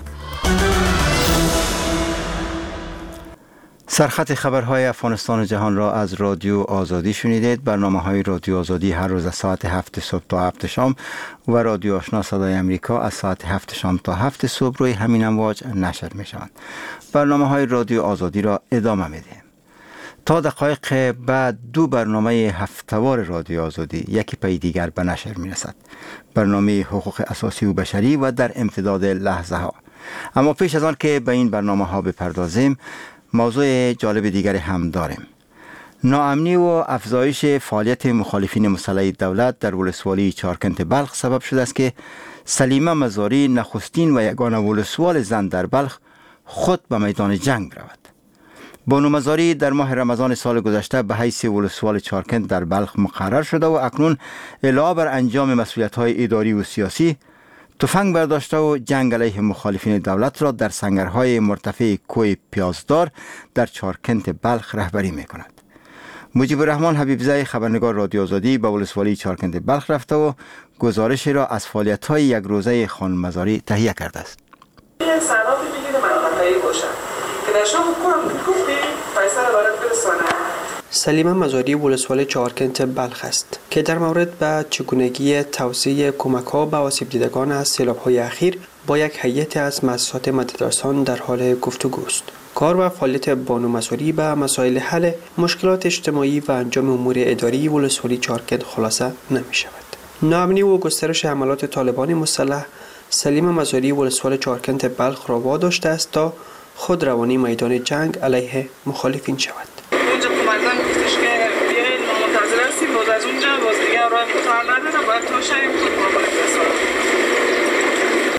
سرخط خبرهای افغانستان و جهان را از رادیو آزادی شنیدید. برنامه‌های رادیو آزادی هر روز از ساعت 7 صبح تا 7 شام و رادیو آشنا صدای امریکا از ساعت 7 شام تا 7 صبح روی همین امواج نشر می‌شوند. برنامه‌های رادیو آزادی را ادامه می‌دهیم. تا دقایق بعد دو برنامه هفته‌وار رادیو آزادی یکی پی دیگر به نشر می‌رسد. برنامه حقوق اساسی و بشری و در امتداد لحظه ها. اما پیش از آن که به این برنامه‌ها بپردازیم، موضوع جالب دیگر هم داریم. ناامنی و افزایش فعالیت مخالفین مسلح دولت در ولسوالی چارکنت بلخ سبب شده است که سلیمه مزاری نخستین و یگانه ولسوال زن در بلخ خود به میدان جنگ برود. بانو مزاری در ماه رمضان سال گذشته به حیث ولسوال چارکنت در بلخ مقرر شده و اکنون علاوه بر انجام مسئولیت‌های اداری و سیاسی تفنگ برداشته و جنگ علیه مخالفین دولت را در سنگرهای مرتفع کوه پیازدار در چارکنت بلخ رهبری می کند. مجیب الرحمن حبیبزی خبرنگار رادیو آزادی به ولسوالی چارکنت بلخ رفته و گزارش را از فعالیت‌های یک روزه خانم مزاری تهیه کرده است. صرافی بگیره منطقه‌ای باشن که در شام گفتی فیصل وارد برسانه. سلیمه مزاری ولسوالی چارکنت بلخ است که در مورد به چگونگی توزیع کمک‌ها به آسیب دیدگان از سیلاب‌های اخیر با یک هیئت از مؤسسات مددرسان در حال گفتگوست. کار و فعالیت بانو مزاری به مسائل حل مشکلات اجتماعی و انجام امور اداری ولسوالی چارکنت خلاصه نمی‌شود. ناامنی و گسترش حملات طالبان مسلح سلیمه مزاری ولسوالی چارکنت بلخ را واداشته است تا خود روانی میدان جنگ علیه مخالفین شود. اونجا کمکان گفتش که بیایید ما منتظر هستیم، باز از اونجا باز دیگه راه مطمئن نداره باید تا شایم خود مقابل بسازیم.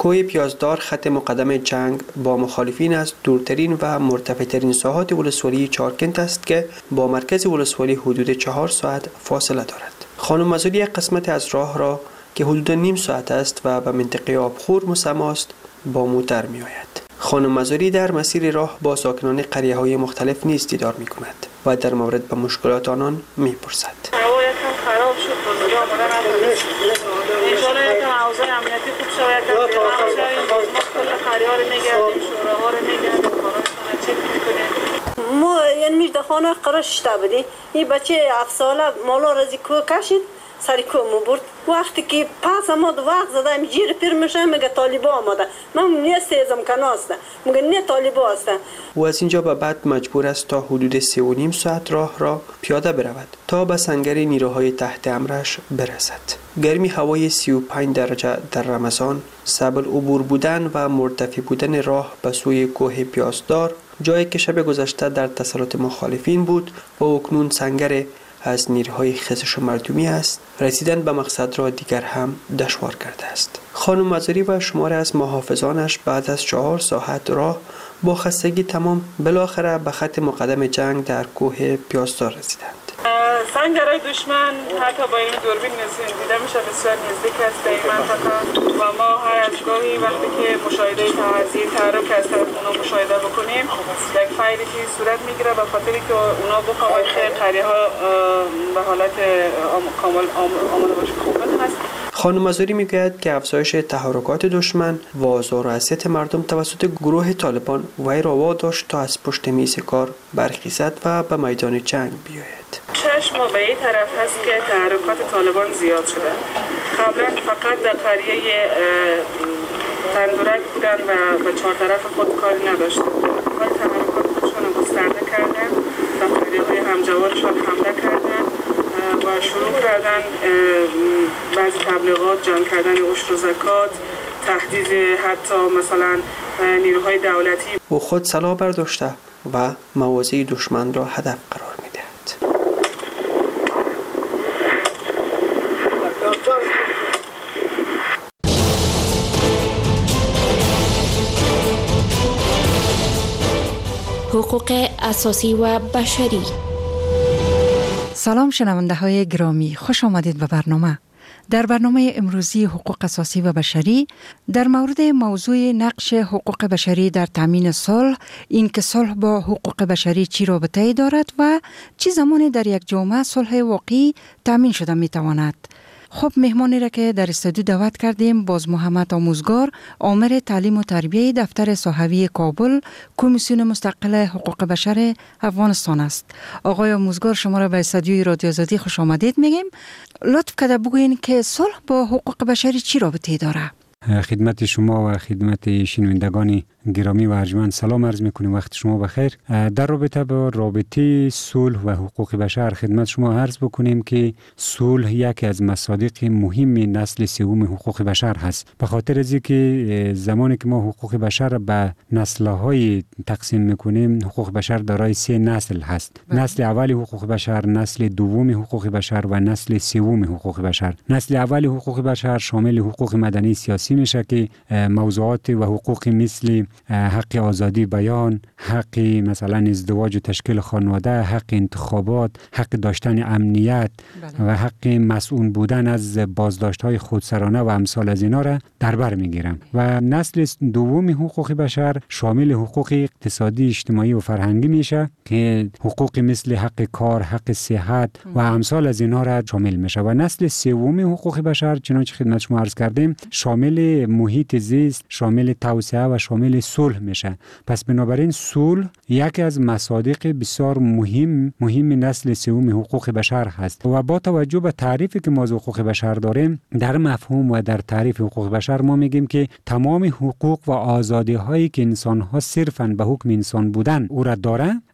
کوه پیازدار خط مقدم جنگ با مخالفین از دورترین و مرتفع‌ترین ساحات ولسوالی چارکنت است که با مرکز ولسوالی حدود 4 ساعت فاصله دارد. خانم مزاری یک قسمت از راه را که حدود نیم ساعت است و به منطقه آبخور مسما است با موتر می آید. خانم مزاری در مسیر راه با ساکنان قریه های مختلف نیز دیدار می کند و در مورد به مشکلات آنان می پرسد. هوا یکم خراب شد، بزرگی آمدن نتونست. انشالله یکم حوزه امنیتی خوب شد، یکم بهتر شد. باز ما کل قریه ها رو میگردیم، شوراها رو میگردیم، کاراشون رو چک میکنیم. ما یعنی میش دخانه قرار شده بودی. این بچه 7 ساله مالا رازی کو کشید، سری کو مو برد. وقتی که پس ما دو وقت زدم جیر پیر میشه میگه طالبا آمده. من نیست ازم کناست. میگه نه طالبا است. و از اینجا به بعد مجبور است تا حدود 3.5 ساعت راه را پیاده برود تا به سنگر نیروهای تحت امرش برسد. گرمی هوای 35 درجه در رمضان، صعب العبور بودن و مرتفع بودن راه به سوی کوه پیازدار، جایی که شب گذشته در تسلط مخالفین بود و اکنون سنگر از نیروهای خیزش مردمی است، رسیدن به مقصد را دیگر هم دشوار کرده است. خانم مزاری و شماره از محافظانش بعد از 4 ساعت راه با خستگی تمام بالاخره به خط مقدم جنگ در کوه پیازدار رسیدند. سنگرهای دشمن حتی با این دوربین دیده میشه بسیار نزدیک است به این منطقه و ما هر از گاهی وقتی که مشاهده تحرک از طرف اونا مشاهده بکنیم یک فایلی که صورت میگیره به خاطری که اونا بخواه خیلی قریه ها به حالت کامل آماده باشه خوبت هست. خانم مزاری میگوید که افزایش تحرکات دشمن و آزار و اذیت مردم توسط گروه طالبان وی را واداشت تا از پشت میز کار برخیزد و به میدان جنگ بیاید. چشم به این طرف هست که تحرکات طالبان زیاد شده. قبلا فقط در قریه تندورک بودن و به 4 طرف خود کاری نداشتن. ولی تحرکات خودشان رو گسترده کردن و قریه های همجوارشان حمله کردن و شروع کردن بعضی تبلیغات، جمع کردن عشر و زکات، تهدید حتی مثلا نیروهای دولتی. او خود سلاح برداشته و مواضع دشمن را هدف قرار می‌دهد. حقوق اساسی و بشری. سلام شنونده های گرامی، خوش آمدید به برنامه. در برنامه امروزی حقوق اساسی و بشری در مورد موضوع نقش حقوق بشری در تامین صلح، این که صلح با حقوق بشری چی رابطه‌ای دارد و چه زمانی در یک جامعه صلح واقعی تامین شده میتواند. خب مهمانی را که در استودیو دعوت کردیم باز محمد آموزگار، آمر تعلیم و تربیه دفتر صحوی کابل، کمیسیون مستقل حقوق بشر افغانستان است. آقای آموزگار، شما را به استودیوی رادیو آزادی خوش آمدید میگیم. لطف کرده بگوین که صلح با حقوق بشری چی رابطه داره؟ خدمت شما و خدمت شنوندگان گرامی و ارجمند سلام عرض میکنیم، وقت شما بخیر. در رابطه با رابطه صلح و حقوق بشر خدمت شما عرض بکنیم که صلح یکی از مصادیق مهم نسل سوم حقوق بشر هست. به خاطر از اینکه زمانی که ما حقوق بشر به نسل‌های تقسیم میکنیم، حقوق بشر دارای 3 نسل هست. نسل اول حقوق بشر، نسل دوم حقوق بشر و نسل سوم حقوق بشر. نسل اول حقوق بشر شامل حقوق مدنی سیاسی میشه که موضوعات و حقوق مثل حق آزادی بیان، حق مثلا ازدواج و تشکیل خانواده، حق انتخابات، حق داشتن امنیت و حق مسئول بودن از بازداشت‌های خودسرانه و امثال از اینا را در بر میگیرن. و نسل دوم حقوق بشر شامل حقوق اقتصادی، اجتماعی و فرهنگی میشه که حقوق مثل حق کار، حق صحت و امثال از اینا را شامل میشه. و نسل سوم حقوق بشر چنانچه خدمت شما عرض کردیم شامل محیط زیست، شامل توسعه و شامل صلح میشه. پس بنابراین صلح یکی از مصادیق بسیار مهم نسل سوم حقوق بشر هست. و با توجه به تعریفی که ما از حقوق بشر داریم، در مفهوم و در تعریف حقوق بشر ما میگیم که تمام حقوق و آزادی هایی که انسان ها صرفاً به حکم انسان بودن او را داره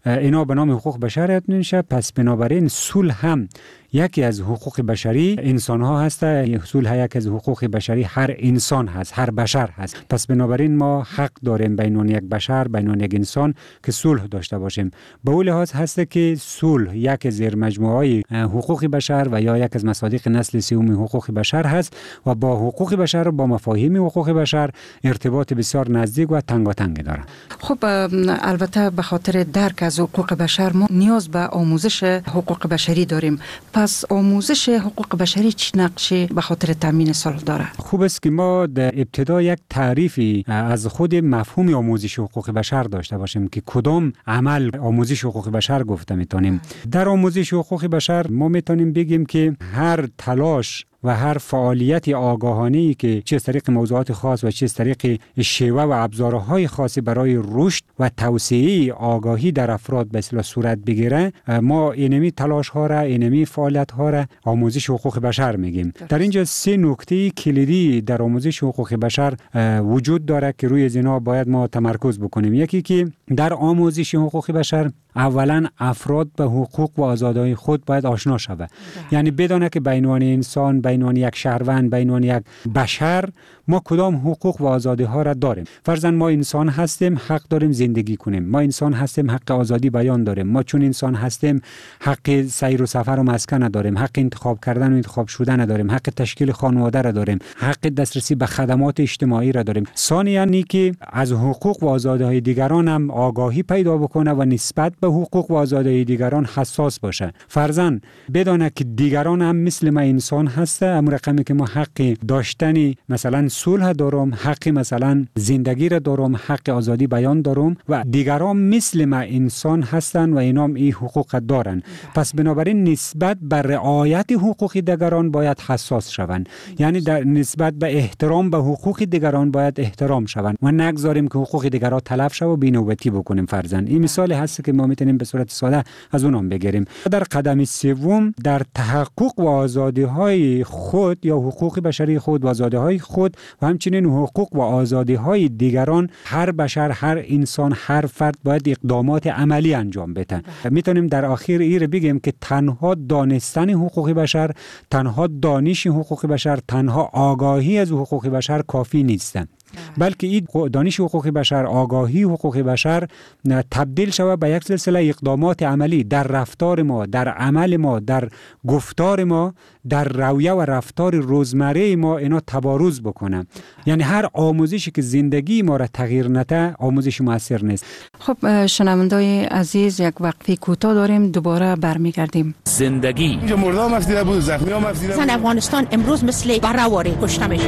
اینا به نام حقوق بشر یاد نمیشه. پس بنابراین صلح هم یکی از حقوق بشری انسان ها هست. صلح یکی از حقوق بشری هر انسان هست، هر بشر هست. پس بنابراین ما حق داریم بین یک بشر، بین یک انسان که صلح داشته باشیم. به اون لحاظ هست که صلح یک زیر مجموعه حقوق بشر و یا یک از مصادیق نسل سوم حقوق بشر هست و با حقوق بشر و با مفاهیم حقوق بشر ارتباط بسیار نزدیک و تنگاتنگ داره. خب البته به خاطر درک از حقوق بشر ما نیاز به آموزش حقوق بشری داریم. پس آموزش حقوق بشری چه نقشی به خاطر تامین صلح داره؟ خوب است که ما در ابتدا یک تعریفی از خود مفهوم آموزش حقوق بشر داشته باشیم که کدام عمل آموزش حقوق بشر گفته میتونیم. در آموزش حقوق بشر ما میتونیم بگیم که هر تلاش و هر فعالیت آگاهانه‌ای که چه از طریق موضوعات خاص و چه از طریق شیوه و ابزارهای خاصی برای رشد و توسعه آگاهی در افراد به اصطلاح صورت بگیره، ما اینمی تلاش ها را، اینمی فعالیت ها را آموزش حقوق بشر میگیم. در اینجا 3 نکته کلیدی در آموزش حقوق بشر وجود داره که روی اینا باید ما تمرکز بکنیم. یکی که در آموزش حقوق بشر اولا افراد به حقوق و آزادی‌های خود باید آشنا شود. یعنی بدونه که بینوان انسان، بینوان یک شهروند، بینوان یک بشر ما کدام حقوق و آزادی‌ها را داریم. فرضاً ما انسان هستیم، حق داریم زندگی کنیم. ما انسان هستیم، حق آزادی بیان داریم. ما چون انسان هستیم حق سیر و سفر و مسکن داریم، حق انتخاب کردن و انتخاب شدن داریم، حق تشکیل خانواده را داریم، حق دسترسی به خدمات اجتماعی را داریم. ثانیاً اینکه از حقوق و آزادی‌های دیگران هم آگاهی پیدا بکنه و نسبت به حقوق و آزادی دیگران حساس باشه. فرضاً بدانه که دیگران هم مثل ما انسان هسته، اما رقمی که ما حق داشتن مثلا صلح دارم، حق مثلا زندگی را دارم، حق آزادی بیان دارم و دیگران مثل ما انسان هستن و اینا هم این حقوق دارن. پس بنابراین نسبت به رعایت حقوق دیگران باید حساس شوند. یعنی در نسبت به احترام به حقوق دیگران باید احترام شوند و نگذاریم که حقوق دیگران تلف شه و بی‌نوبتی بکنیم. فرضاً این مثال هست که ما میتونیم به صورت ساده از اونم بگیریم. در قدم سوم در تحقق و آزادی‌های خود یا حقوق بشری خود و آزادی‌های خود و همچنین حقوق و آزادی‌های دیگران هر بشر، هر انسان، هر فرد باید اقدامات عملی انجام بده. میتونیم در آخر این بگیم که تنها دانستن حقوق بشر، تنها دانش حقوق بشر، تنها آگاهی از حقوق بشر کافی نیست، بلکه این دانش حقوق بشر، آگاهی حقوق بشر تبدیل شود به یک سلسله اقدامات عملی در رفتار ما، در عمل ما، در گفتار ما، در رویه و رفتار روزمره ما اینا تبارز بکنه. یعنی هر آموزشی که زندگی ما را تغییر نده آموزش موثر نیست. خب شنوندای عزیز، یک وقفه کوتاه داریم، دوباره برمیگردیم. زندگی اینجا مرده هم افزیده بود، زخمی هم افزیده بود. افغانستان امروز مثل بره‌واری کشته میشه.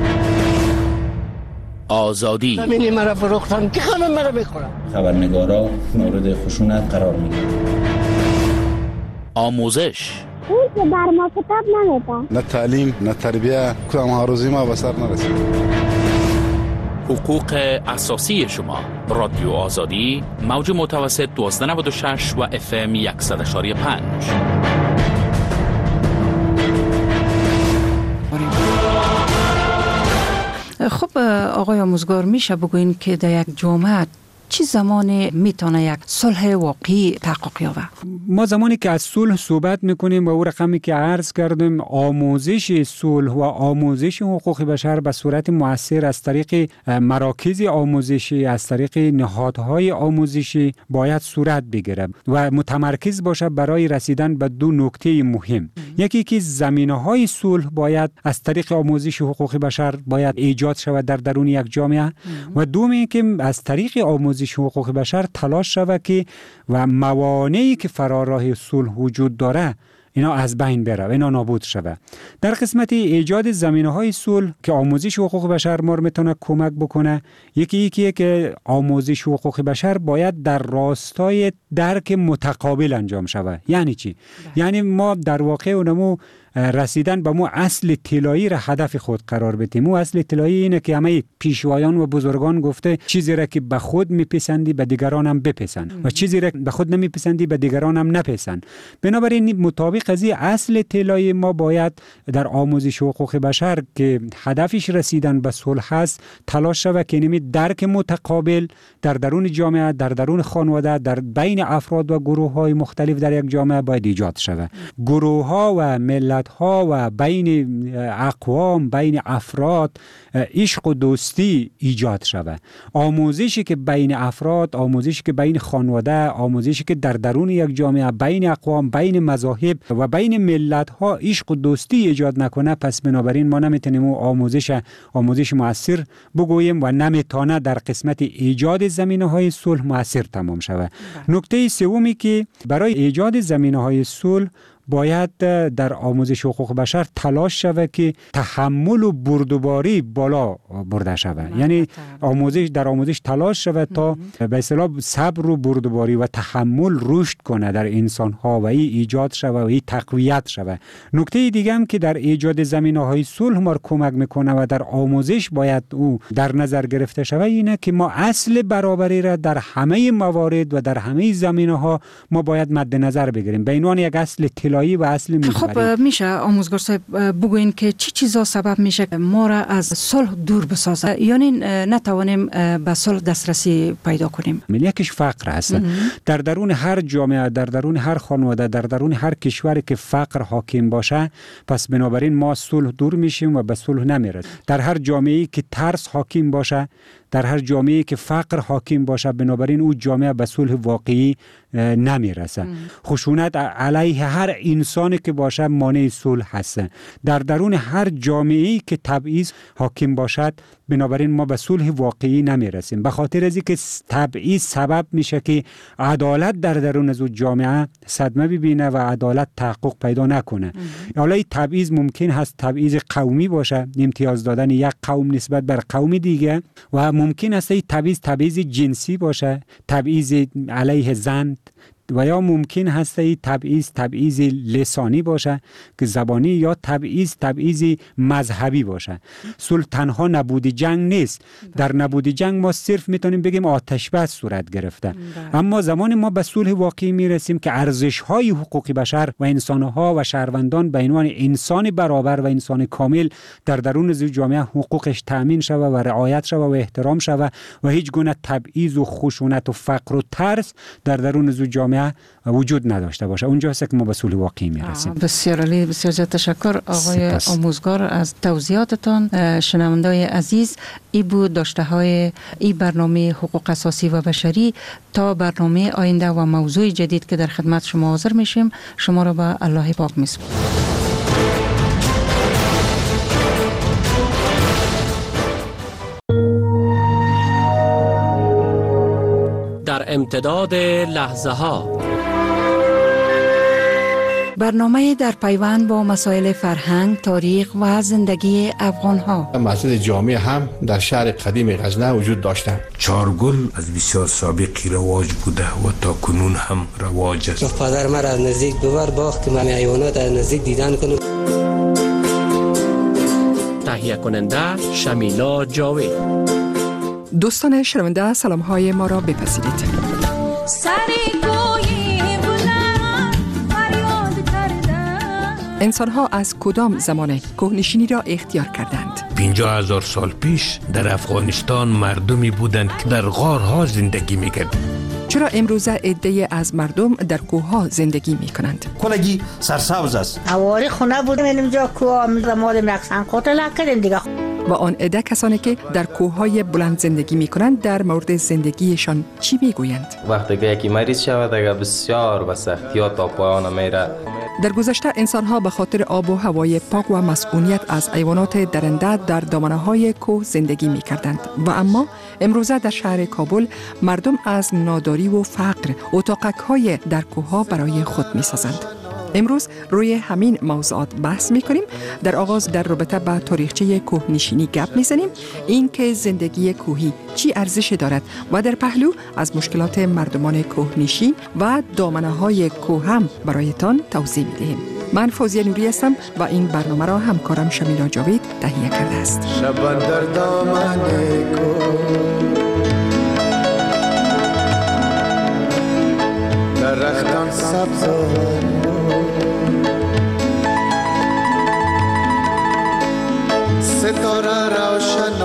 آزادی همینی مرا فروختن که خانم مرا بخورم. خبرنگارا مورد خشونت قرار میگیرن. آموزش اون که بر ما کتاب نمیده. نه تعلیم، نه تربیه، کدام هاروزی ما به سر نرسید. حقوق اساسی شما. رادیو آزادی، موج متوسط 1296 و FM 100.5. خب آقای آموزگار، میشه بگوین که در یک جامعه چه زمانی میتونه یک صلح واقعی تحقق یابه؟ ما زمانی که از صلح صحبت میکنیم و او رقمی که عرض کردیم، آموزش صلح و آموزش حقوق بشر به صورت مؤثر از طریق مراکز آموزشی، از طریق نهادهای آموزشی باید صورت بگیره و متمرکز باشه برای رسیدن به 2 نکته مهم. یکی که زمینه‌های صلح باید از طریق آموزش حقوق بشر باید ایجاد شود در درون یک جامعه و دومی که از طریق آموزش حقوق بشر تلاش شود که و موانعی که فراراه صلح وجود داره اینا از بین بره و اینا نابود شود. در قسمت ایجاد زمینه‌های صلح که آموزش حقوق بشر ما میتونه کمک بکنه، یکی که آموزش حقوق بشر باید در راستای درک متقابل انجام شود. یعنی چی؟ یعنی ما در واقع اونمو رسیدن به مو اصل طلایی را هدف خود قرار بدیم. مو اصل طلایی اینه که همه پیشوایان و بزرگان گفته چیزی را که به خود میپسندی به دیگران هم بپسند و چیزی را به خود نمیپسندی به دیگران هم نپسند. بنابراین مطابق از این اصل طلایی ما باید در آموزش حقوق بشر که هدفش رسیدن به صلح است تلاش شود که نمی درک متقابل در درون جامعه، در درون خانواده، در بین افراد و گروه‌های مختلف در یک جامعه باید ایجاد شود. گروه‌ها و ملت‌ها و بین اقوام، بین افراد عشق و دوستی ایجاد شود. آموزشی که بین افراد، آموزشی که بین خانواده، آموزشی که در درون یک جامعه بین اقوام، بین مذاهب و بین ملت‌ها عشق و دوستی ایجاد نکنه، پس بنابراین ما نمیتونیم آموزش مؤثر بگوییم و نمیتونه در قسمت ایجاد زمینه‌های صلح مؤثر تمام شود. نکته سومی که برای ایجاد زمینه‌های صلح باید در آموزش حقوق بشر تلاش شود که تحمل و بردباری بالا برده شود. یعنی در آموزش تلاش شود تا به اصطلاح صبر و بردباری و تحمل رشد کنه در انسان‌ها و این ایجاد شود و این تقویت شود. نکته دیگه هم که در ایجاد زمینه‌های صلح ما کمک میکنه و در آموزش باید او در نظر گرفته شود اینه که ما اصل برابری را در همه موارد و در همه زمینه‌ها ما باید مد نظر بگیریم. به عنوان یک اصل و اصل خب میشه آموزگار صاحب بگوین که چی چیزا سبب میشه که ما را از صلح دور بسازه، یعنی نتوانیم به صلح دسترسی پیدا کنیم؟ یکیش فقر است. در درون هر جامعه، در درون هر خانواده، در درون هر کشوری که فقر حاکم باشه، پس بنابراین ما صلح دور میشیم و به صلح نمیرسیم. در هر جامعه‌ای که ترس حاکم باشه، در هر جامعه‌ای که فقر حاکم باشه، بنابراین او جامعه به صلح واقعی نمیرسه. خشونت علیه هر انسانی که باشه مانع صلح هست. در درون هر جامعه‌ای که تبعیض حاکم باشد، بنابراین ما به صلح واقعی نمیرسیم. به خاطر از اینکه تبعیض سبب میشه که عدالت در درون از جامعه صدمه ببینه و عدالت تحقق پیدا نکنه. حالا این تبعیض ممکن هست تبعیض قومی باشه، امتیاز دادن یک قوم نسبت بر قوم دیگه، و ممکن است این تبعیض جنسی باشه، تبعیض علیه زن، و یا ممکن هست این تبعیض لسانی باشه که زبانی، یا تبعیض مذهبی باشه. صلح تنها نبود جنگ نیست. در نبود جنگ ما صرف میتونیم بگیم آتش بس صورت گرفته. اما زمان ما به صلح واقعی میرسیم که ارزش‌های حقوق بشر و انسان‌ها و شهروندان به عنوان انسان برابر و انسان کامل در درون جامعه حقوقش تأمین شود و رعایت شود و احترام شود و هیچ گونه تبعیض و خشونت و فقر و ترس در درون جامعه وجود نداشته باشه. اونجاست که ما به صلح واقعی میرسیم. بسیار عالی، بسیار زیاد تشکر آقای آموزگار از توضیحاتتان. شنونده‌های عزیز، این بود داشته های این برنامه حقوق اساسی و بشری. تا برنامه آینده و موضوع جدید که در خدمت شما حاضر میشیم، شما را به الله پاک میسپارم. در امتداد لحظه ها، برنامه در پیوند با مسائل فرهنگ، تاریخ و زندگی افغان ها. مسجد جامع هم در شهر قدیم غزنه وجود داشتند. چارگل از بسیار سابقی رواج بوده و تا کنون هم رواج است. پدر مرا از نزدیک ببر باخت که من حیوانات از نزدیک دیدن کنم. تهیه کننده شمیلا جاوید. دوستان شنونده، سلام های ما را بپذیرید. انسان ها از کدام زمان کوهنشینی را اختیار کردند؟ 50,000 سال پیش در افغانستان مردمی بودند که در غارها زندگی می‌کردند. چرا امروزه عده‌ای از مردم در کوه‌ها زندگی می‌کنند؟ کلگی سرسبز است. اواری خونه بودم اینجا کوه مادم رقصن قتل کردیم دیگه. و آن عده کسانی که در کوه‌های بلند زندگی می‌کنند در مورد زندگیشان چی می‌گویند؟ وقتی که یکی مریض شود دیگه بسیار به سختی‌ها تا پایان میره. در گذشته انسان‌ها به خاطر آب و هوای پاک و مسئولیت از حیوانات درنده در دامنه‌های کوه زندگی می‌کردند و اما امروزه در شهر کابل مردم از ناداری و فقر اتاقک‌های در کوه‌ها برای خود می‌سازند. امروز روی همین موضوعات بحث می‌کنیم. در آغاز در رابطه با تاریخچه کوهنشینی گپ می‌زنیم، این که زندگی کوهی چی ارزشی دارد و در پهلو از مشکلات مردمان کوهنشین و دامنه‌های کوه هم برایتان توضیح می‌دهیم. من فوزیه نوری هستم و این برنامه را همکارم شمیلا جاوید تهیه کرده است. شبان در دامن درختان سبز ستاره روشن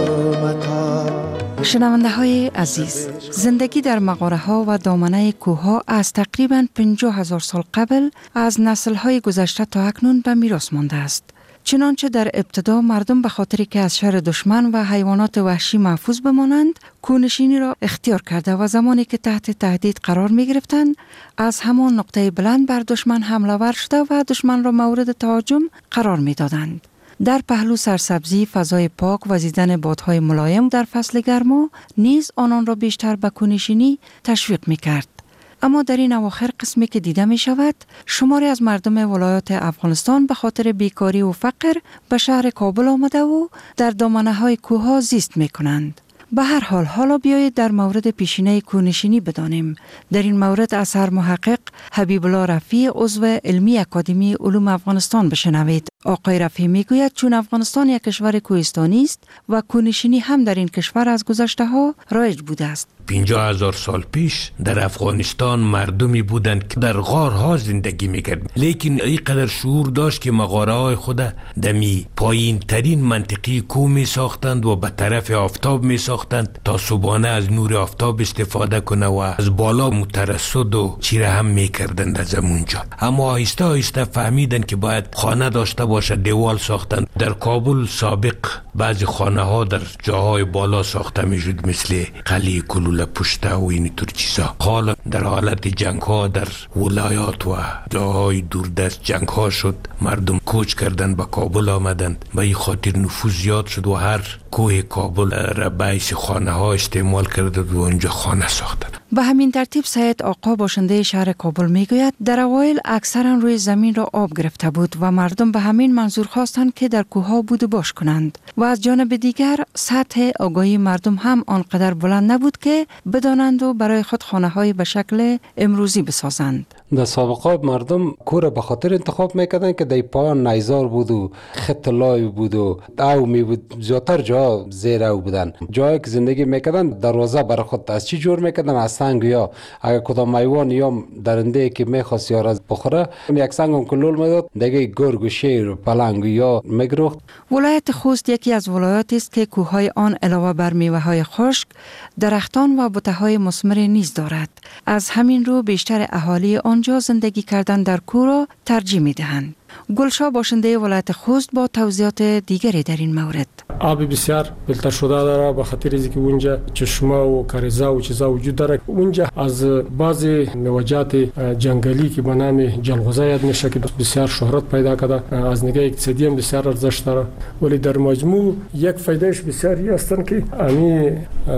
آمد. شنونده های عزیز، زندگی در مغاره ها و دامنه کوه ها از تقریباً 50,000 سال قبل از نسل های گذشته تا اکنون به میراث مانده است. چنانچه در ابتدا مردم به خاطری که از شر دشمن و حیوانات وحشی محفوظ بمانند، کوهنشینی را اختیار کرده و زمانی که تحت تهدید قرار می گرفتند، از همان نقطه بلند بر دشمن حمله ور شده و دشمن را مورد تهاجم قرار می دادند. در پهلو سرسبزی، فضای پاک و زیدن بادهای ملایم در فصل گرما نیز آنان را بیشتر به کوهنشینی تشویق می کرد. اما در این اواخر قسمی که دیده می شود، شماری از مردم ولایات افغانستان به خاطر بیکاری و فقر به شهر کابل آمده و در دامنه های کوه ها زیست می کنند. به هر حال حالا بیایید در مورد پیشینه کوهنشینی بدانیم. در این مورد از هر محقق حبیب الله رفیع عضو علمی اکادمی علوم افغانستان بشنوید. آقای رفیع میگوید چون افغانستان یک کشور کوهستانی است و کوهنشینی هم در این کشور از گذشته ها رایج بوده است. 50,000 سال پیش در افغانستان مردمی بودند که در غارها زندگی میکرد، لیکن اینقدر شعور داشت که مغاره های خود دمی پایین ترین منطقی کوه می ساختند و به طرف آفتاب می ساختند تا صبحانه از نور آفتاب استفاده کنه و از بالا مترصد و چیره هم میکردند از اونجا. اما آهسته آهسته فهمیدند که باید خانه داشته باشه، دیوال ساختند. در کابل سابق بعضی خانه ها در جاهای بالا ساخته میشد، مثل قلعه کلوله پشته و اینطور چیزا. حالا در حالت جنگ ها در ولایات و جاهای دوردست جنگ ها شد، مردم کوچ کردن به کابل آمدند. به این خاطر نفوذ زیاد شد و هر کوه کابل را بیس خانه ها استعمال کرده و اونجا خانه ساختند. به همین ترتیب سید آقا باشنده شهر کابل میگوید در اوایل اکثرا روی زمین را آب گرفته بود و مردم به همین منظور خواستند که در کوه ها بود و باش کنند و از جانب دیگر سطح آگاهی مردم هم آنقدر بلند نبود که بدانند و برای خود خانه های به شکل امروزی بسازند. در سابقه مردم کور به خاطر انتخاب میکردن که در پایان نیزار بود و خط لای بود و او می بود، زیادتر جا زیر او بودن. جایی که زندگی میکردن دروازه برای خود از چی جور میکردن؟ از سنگ، یا اگر کدام حیوان یا درنده که میخواست یا را بخوره یک سنگ هم کلول میداد، دیگه گرگ و شیر و پلنگ یا میگروخت. ولایت خوست یکی از ولایاتی است که کوههای آن علاوه بر میوه‌های خشک، درختان و بوته‌های مثمر نیز دارد. از همین رو بیشتر اهالی آنجا زندگی کردن در کوه را ترجیح می‌دهند. گلشاه باشنده ولایت خوست با توضیحات دیگری در این مورد. آب بسیار فیلتر شده داره به خاطر اینکه اونجا چشمه و کاریزا و چیزا وجود داره. اونجا از بعضی موجات جنگلی که به نام جلغوزه یاد میشه که بسیار شهرت پیدا کرده، از نگاه اقتصادی هم بسیار ارزش داره. ولی در مجموع یک فایدهش بسیاری هستن که امی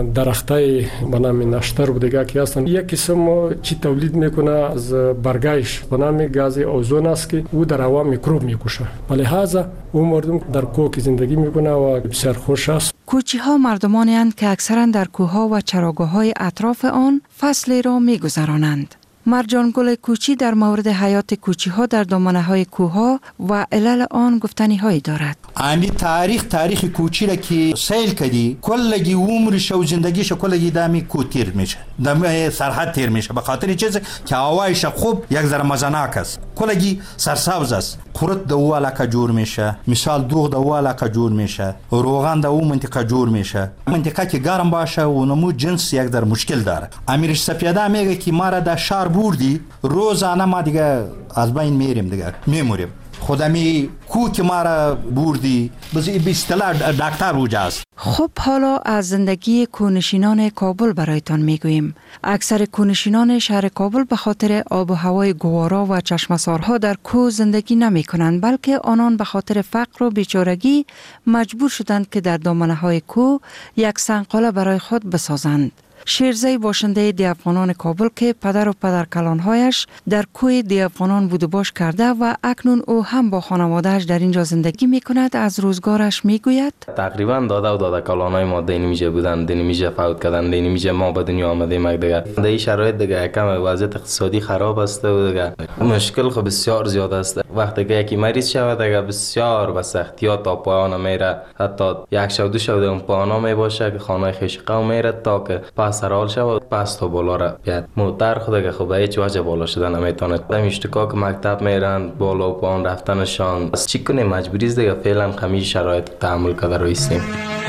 درختای به نام نشتر و دیگه که هستن، یک قسم چی تولید میکنه از برگایش به نام گاز اوزون است که او در هوا میکروب میکشه. ولی لحاظا اون مردم در کوه زندگی میکنه و بسیار خوش است. کوچی ها مردمانی اند که اکثرا در کوه ها و چراگاه های اطراف آن فصل را میگذرانند. مرجان گل کوچی در مورد حیات کوچی ها در دامنه های کوه ها و علل آن گفتنی هایی دارد. امی تاریخ کوچی را که سیل کردی کلگی عمرش و زندگیش کلگی دامی کو تیر میشه، دامی سرحد تیر میشه، به خاطر چیزی که هوایش خوب یک ذره مزناک است، کلگی سرسبز است. قرط د او علاقه جور میشه، مثال دوغ د او علاقه جور میشه، روغن د او منطقه جور میشه. منطقه که گرم باشه و نمو جنس یک در مشکل داره. امیرش سپیده میگه که ما را در شهر بردی، روزانه ما دیگه از بین میریم، دیگه میموریم. خودمی کو که ما را بردی به اصطلاح دکتر اوجاست. خب حالا از زندگی کوهنشینان کابل برایتان میگوییم. اکثر کوهنشینان شهر کابل به خاطر آب و هوای گوارا و چشمسارها در کوه زندگی نمی کنند، بلکه آنان به خاطر فقر و بیچارگی مجبور شدند که در دامنه های کوه یک سنگقاله برای خود بسازند. شیرزی باشنده دی افغانان کابل که پدر و پدرکلانهایش در کوی دی افغانان بود و باش کرده و اکنون او هم با خانوادهش در اینجا زندگی میکند، از روزگارش میگوید. تقریبا داده و داده کلانهای ما دینمیجه بودن، دینمیجه فوت کردن، دینمیجه ما به دنیا آمده مگ دیگه. در این شرایط دیگه کم وضعیت اقتصادی خراب است و دیگه مشکل خب بسیار زیاد است. وقتی که یکی مریض شود دیگه بسیار به سختی تا پایان میره، حتی یک شب دو شب اون پایان می باشه که خانه خویش قوم میره تا که پس سرال شود پس تا بالا را بیاد. موتر خود که خب هیچ وجه بالا شدن نمیتونه. اشتکا که مکتب میرن بالا و پایان رفتنشان چی کنیم، مجبوری است دیگه. فعلا همین شرایط تحمل کرده رویستیم.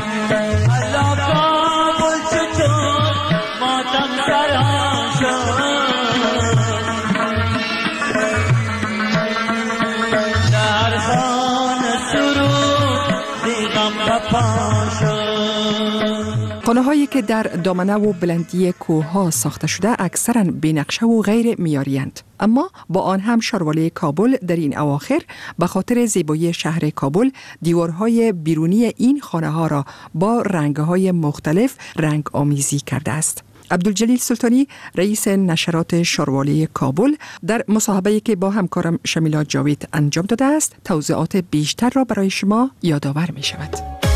خانه هایی که در دامنه و بلندی کوه ها ساخته شده اکثرا بی‌نقشه و غیر معیاری‌اند، اما با آن هم شاروالی کابل در این اواخر به خاطر زیبایی شهر کابل دیوارهای بیرونی این خانه ها را با رنگ‌های مختلف رنگ آمیزی کرده است. عبدالجلیل سلطانی رئیس نشرات شاروالی کابل در مصاحبه‌ای که با همکارم شمیلا جاوید انجام داده است توضیحات بیشتر را برای شما یادآور می شود.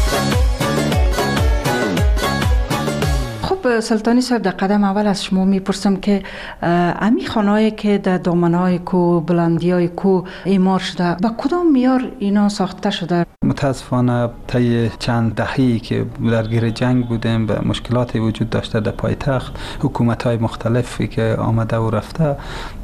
خب سلطانی صاحب، در قدم اول از شما میپرسم که امی خانه‌ای که در دامنه‌های کو، بلندی‌های کو اعمار شده، با کدام معیار اینا ساخته شده؟ متاسفانه طی چند دهه‌ای که درگیر جنگ بودیم و مشکلاتی وجود داشته در پایتخت، حکومت‌های مختلفی که آمده و رفته،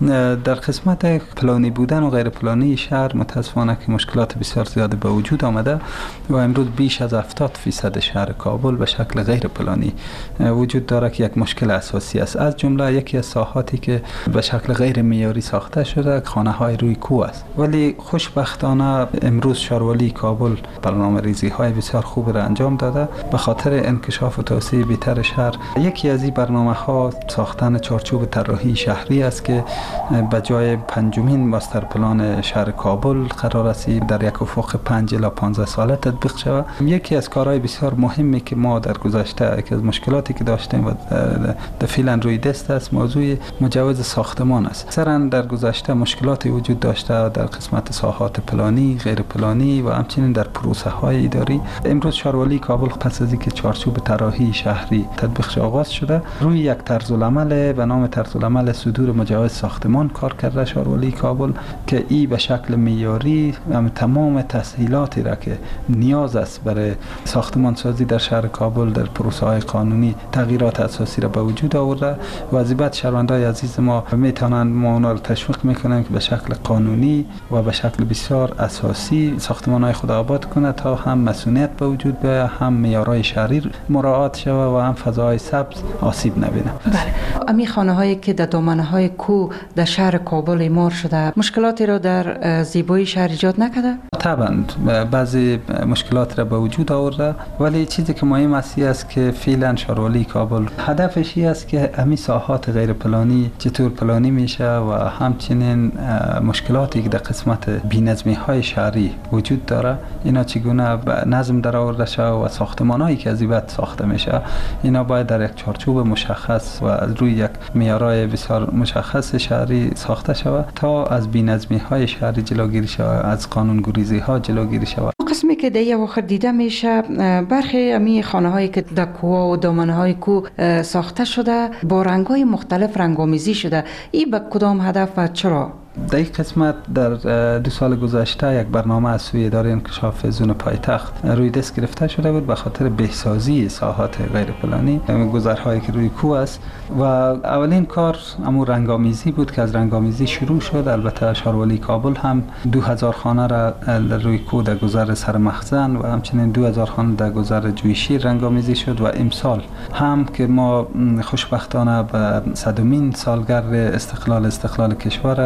در قسمت پلانی بودن و غیر پلانی شهر متاسفانه که مشکلات بسیار زیادی به وجود آمده و امروز بیش از 70% شهر کابل به شکل غیر پلانی وجود داره که یک مشکل اساسی است. از جمله یکی از ساحاتی که به شکل غیر معیاری ساخته شده خانه‌های روی کوه است. ولی خوشبختانه امروز شاروالی کابل برنامه‌ریزی‌های بسیار خوب را انجام داده به خاطر انکشاف و توسعه بهتر شهر. یکی از این برنامه‌ها ساختن چارچوب طراحی شهری است که به جای 5مین ماستر پلان شهر کابل قرار است در یک افق 5 الی 15 ساله تطبیق شود. یکی از کارهای بسیار مهمی که ما در گذشته یکی از مشکلاتی که داشتیم و در فعلا روی دست است موضوع مجوز ساختمان است. اکثرا در گذشته مشکلاتی وجود داشته در قسمت ساحات پلانی، غیر پلانی و همچنین در پروسه های اداری. امروز شاروالی کابل پس از اینکه چارچوب طراحی شهری تطبیق آغاز شده روی یک طرزالعمل به نام طرزالعمل صدور مجوز ساختمان کار کرده شاروالی کابل که ای به شکل معیاری تمام تسهیلاتی را که نیاز است برای ساختمان سازی در شهر کابل در پروسه های قانونی تغییرات اساسی را به وجود آورده و از بعد شهروندان عزیز ما میتونند ما اونا را تشویق میکنند که به شکل قانونی و به شکل بسیار اساسی ساختمان‌های خود آباد کنند تا هم مسئولیت به وجود بیاید، هم معیارهای شهری مراعات شود و هم فضای سبز آسیب نبینه. بله. امی خانه‌هایی که در دامنه‌های کوه در شهر کابل اعمار شده مشکلاتی را در زیبایی شهر ایجاد نکرده؟ طبعا بعضی مشکلات را به وجود آورده، ولی چیزی که مهم است که فعلا شاروالی کابل هدفش است که همین ساحات غیر پلانی چطور پلانی میشه و همچنین مشکلاتی که در قسمت بی‌نظمی‌های شهری وجود داره اینا چگونه به نظم در آورده شود و ساختمان‌هایی که از این بعد ساخته میشه اینا باید در یک چارچوب مشخص و از روی یک معیارهای بسیار مشخص شهری ساخته شود تا از بی‌نظمی‌های شهری جلوگیری شود، از قانون‌گریزی‌ها جلوگیری شود. قسمی که در اواخر دیده میشه برخی امی خانه‌هایی که در کوه و دامنه‌های کوه ساخته شده با رنگ‌های مختلف رنگ‌آمیزی شده. این به کدام هدف و چرا؟ در این قسمت در 2 سال گذشته یک برنامه از سوی اداره انکشاف زون پایتخت روی دست گرفته شده بود به خاطر بهسازی ساحات غیر پلانی گذرهایی که روی کوه است و اولین کار امور رنگ‌آمیزی بود که از رنگ‌آمیزی شروع شد. البته شاروالی کابل هم 2000 خانه را روی کوه در گذر سر مخزن و همچنین 2000 خانه در گذر جویشیر رنگ‌آمیزی شد و امسال هم که ما خوشبختانه به 100مین سالگرد استقلال کشور تجلیل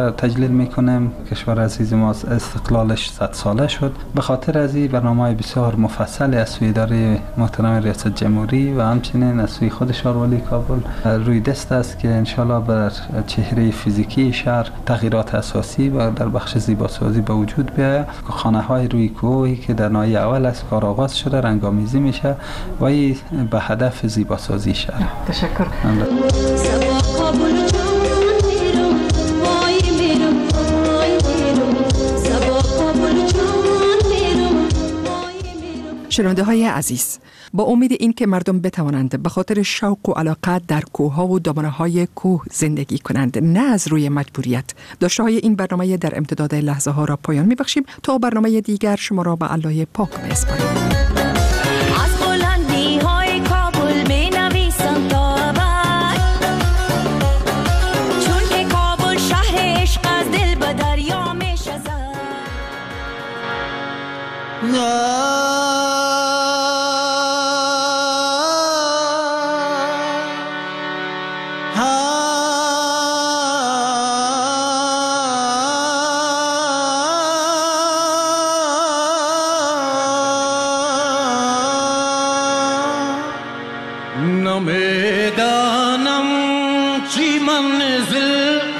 تحلیل میکنیم. کشور عزیز ما استقلالش 100 ساله شد. به خاطر از این برنامه بسیار مفصل از سوی اداره محترم ریاست جمهوری و همچنین از سوی خود شارولی کابل روی دست است که انشالله بر چهره فیزیکی شهر تغییرات اساسی و در بخش زیباسازی به وجود بیاید. خانه های روی کوهی که در ناحیه اول از کار آغاز شده رنگامیزی میشه و این به هدف زیباسازی شهر. تشکر. شنونده های عزیز، با امید این که مردم بتوانند به خاطر شوق و علاقه در کوه‌ها و دامنه های کوه زندگی کنند نه از روی مجبوریت، داشته های این برنامه در امتداد لحظه ها را پایان می‌بخشیم تا برنامه دیگر شما را به الله پاک می‌سپاریم. نمیدانم چی منزل